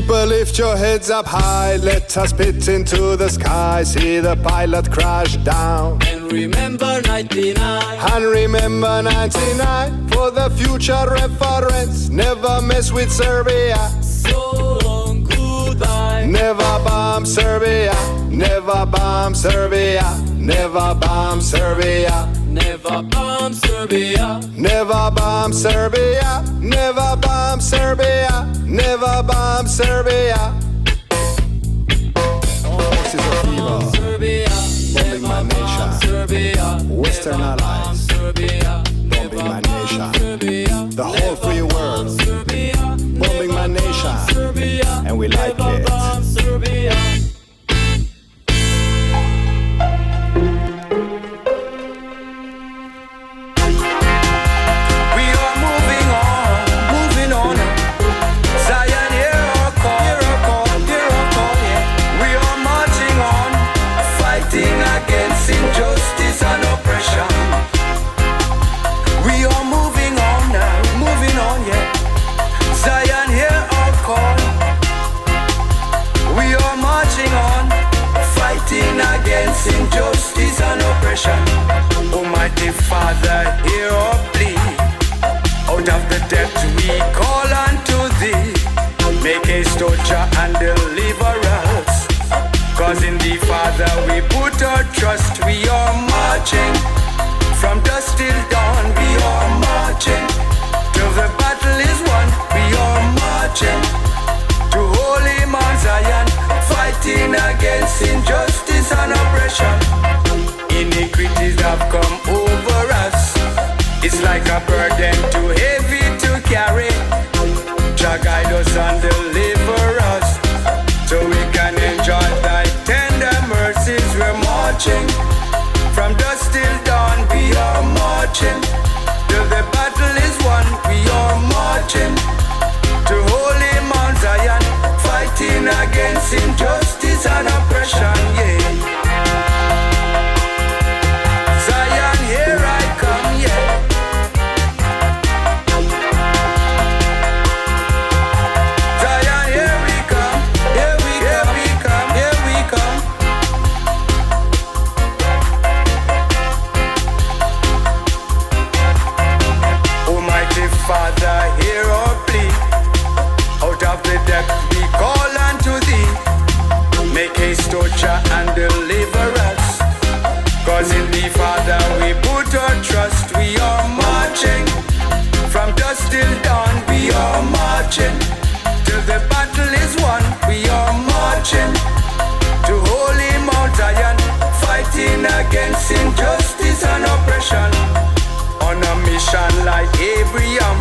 People, lift your heads up high. Let us spit into the sky. See the pilot crash down. And remember 99. And remember 99 for the future reference. Never mess with Serbia. So long, goodbye. Never bomb Serbia. Never bomb Serbia. Never bomb Serbia. Never bomb Serbia. Never bomb Serbia. Never bomb Serbia. Never bomb Serbia. Forces of evil. Bombing my nation. Western allies. Bombing my nation. The whole free world. Bombing my nation. And we like it. Injustice and oppression. We are moving on now, moving on, yeah. Zion, hear our call. We are marching on, fighting against injustice and oppression. Almighty Father, hear our plea. Out of the depths we call unto thee. Make haste, O Jah, and deliver us. Cause in thee, Father, we put our trust. We are marching from dusk till dawn. We are marching till the battle is won. We are marching to holy Mount Zion, fighting against injustice and oppression. Iniquities have come over us. It's like a burden too heavy to carry. Jah guide us and deliver us, so we can enjoy thy tender mercies. We're marching from dusk till dawn. We are marching till the battle is won. We are marching to holy Mount Zion, fighting against injustice and oppression. Yeah. Zion, here I come, yeah. Father, hear our plea. Out of the depth we call unto thee. Make haste, O Jah, and deliver us. Cause in thee, Father, we put our trust. We are marching from dusk till dawn. We are marching till the battle is won. We are marching to holy Mount Zion, fighting against injustice and oppression. On a mission like Abraham,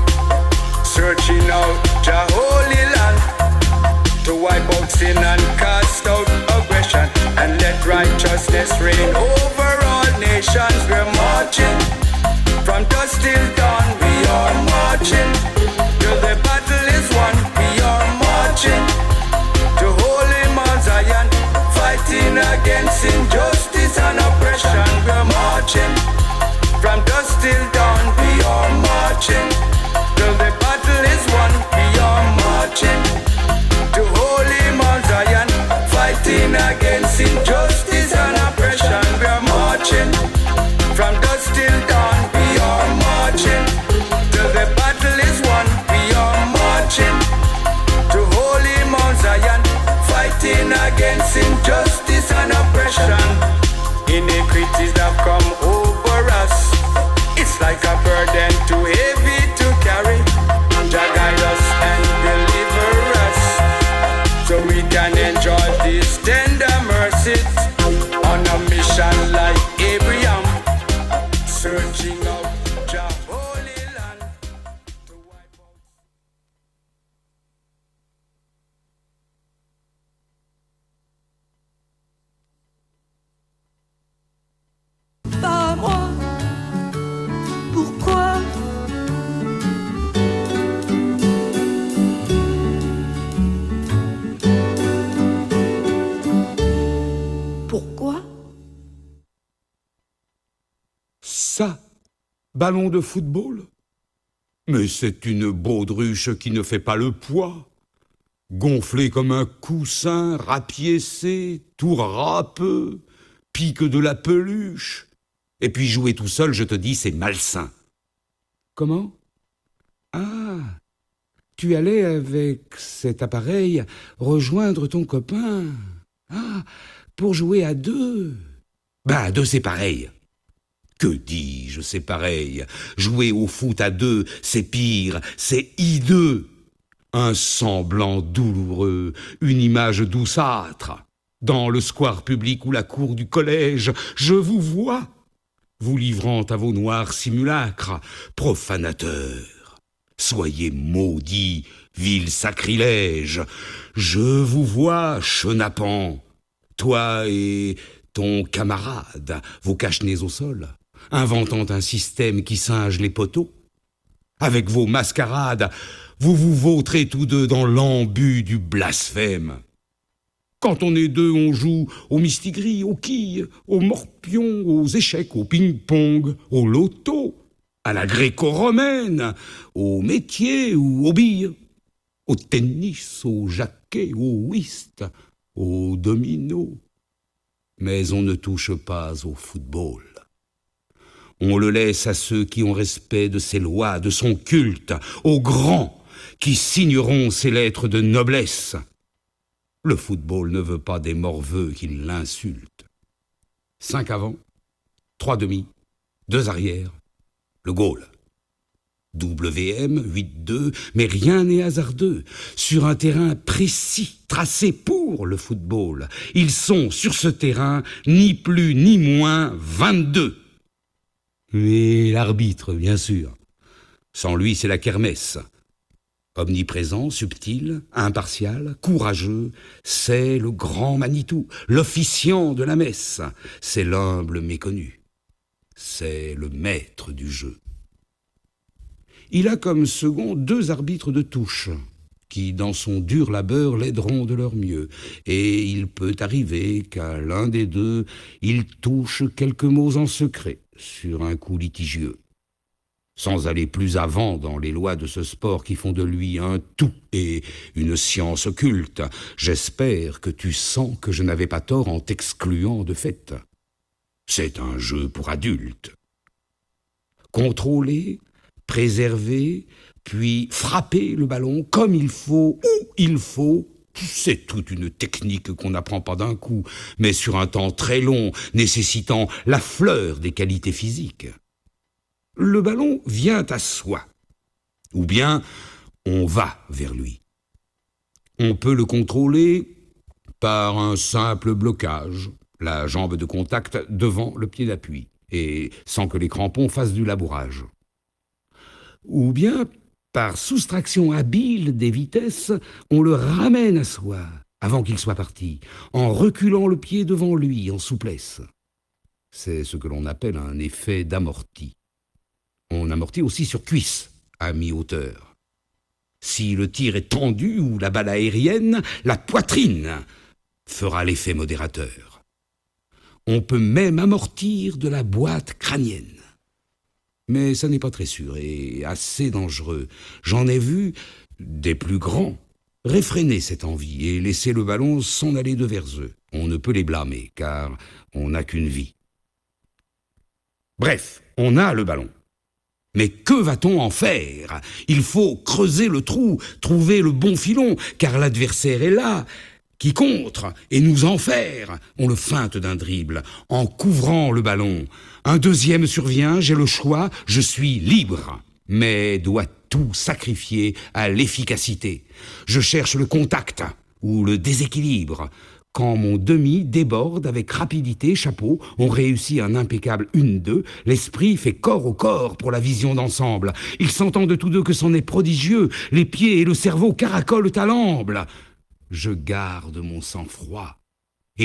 searching out Jah holy land, to wipe out sin and cast out aggression, and let righteousness reign over all nations. We're marching from dusk till dawn. We are marching till the battle is won. We are marching to holy Mount Zion, fighting against injustice and oppression. We're marching from dusk till dawn. We are marching till the battle is won. We are marching to holy Mount Zion, fighting against injustice and oppression. We are marching from dusk till dawn. We are marching till the battle is won. We are marching to holy Mount Zion, fighting against injustice and oppression. Iniquities have come over us. It's like a burden too heavy to carry. Jah guide us and deliver us, so we can enjoy these tender mercies. On a mission like Abraham, searching out Jah holy land. Pas moi. Pourquoi? Pourquoi? Ça, ballon de football? Mais c'est une baudruche qui ne fait pas le poids. gonflé comme un coussin, rapiécé, tout râpeux, pique de la peluche. Et puis jouer tout seul, je te dis, c'est malsain. Comment? Ah, tu allais avec cet appareil rejoindre ton copain. Ah, pour jouer à deux. Ben, à deux, c'est pareil. Que dis-je, c'est pareil. Jouer au foot à deux, c'est pire, c'est hideux. Un semblant douloureux, une image douceâtre. Dans le square public ou la cour du collège, je vous vois, vous livrant à vos noirs simulacres, profanateurs. Soyez maudits, vil sacrilège. Je vous vois, chenapan, toi et ton camarade, vos cache-nez au sol, inventant un système qui singe les poteaux. Avec vos mascarades, vous vous vautrez tous deux dans l'embut du blasphème. Quand on est deux, on joue au mistigris, aux quilles, aux morpions, aux échecs, au ping-pong, au loto, à la gréco-romaine, au métier ou aux billes, au tennis, au jaquet, au whist, au domino. Mais on ne touche pas au football. On le laisse à ceux qui ont respect de ses lois, de son culte, aux grands qui signeront ses lettres de noblesse. Le football ne veut pas des morveux qui l'insultent. 5 avant, 3 demi, 2 arrière, le goal. WM, 8-2, mais rien n'est hasardeux. Sur un terrain précis, tracé pour le football, ils sont sur ce terrain ni plus ni moins 22. Et l'arbitre, bien sûr. Sans lui, c'est la kermesse. Omniprésent, subtil, impartial, courageux, c'est le grand Manitou, l'officiant de la messe, c'est l'humble méconnu, c'est le maître du jeu. Il a comme second 2 arbitres de touche, qui dans son dur labeur l'aideront de leur mieux, et il peut arriver qu'à l'un des deux, il touche quelques mots en secret sur un coup litigieux. Sans aller plus avant dans les lois de ce sport qui font de lui un tout et une science occulte, j'espère que tu sens que je n'avais pas tort en t'excluant de fait. C'est un jeu pour adultes. Contrôler, préserver, puis frapper le ballon comme il faut, où il faut, c'est toute une technique qu'on n'apprend pas d'un coup, mais sur un temps très long, nécessitant la fleur des qualités physiques. Le ballon vient à soi, ou bien on va vers lui. On peut le contrôler par un simple blocage, la jambe de contact devant le pied d'appui, et sans que les crampons fassent du labourage. Ou bien, par soustraction habile des vitesses, on le ramène à soi, avant qu'il soit parti, en reculant le pied devant lui en souplesse. C'est ce que l'on appelle un effet d'amorti. On amortit aussi sur cuisse, à mi-hauteur. Si le tir est tendu ou la balle aérienne, la poitrine fera l'effet modérateur. On peut même amortir de la boîte crânienne. Mais ça n'est pas très sûr et assez dangereux. J'en ai vu des plus grands réfréner cette envie et laisser le ballon s'en aller devers eux. On ne peut les blâmer, car on n'a qu'une vie. Bref, on a le ballon. Mais que va-t-on en faire? Il faut creuser le trou, trouver le bon filon, car l'adversaire est là, qui contre, et nous enferre. On le feinte d'un dribble, en couvrant le ballon. Un deuxième survient, j'ai le choix, je suis libre, mais dois tout sacrifier à l'efficacité. Je cherche le contact, ou le déséquilibre. Quand mon demi déborde avec rapidité, chapeau, on réussit un impeccable 1-2, l'esprit fait corps au corps pour la vision d'ensemble. Ils s'entendent tous deux que c'en est prodigieux, les pieds et le cerveau caracolent à l'amble. Je garde mon sang-froid,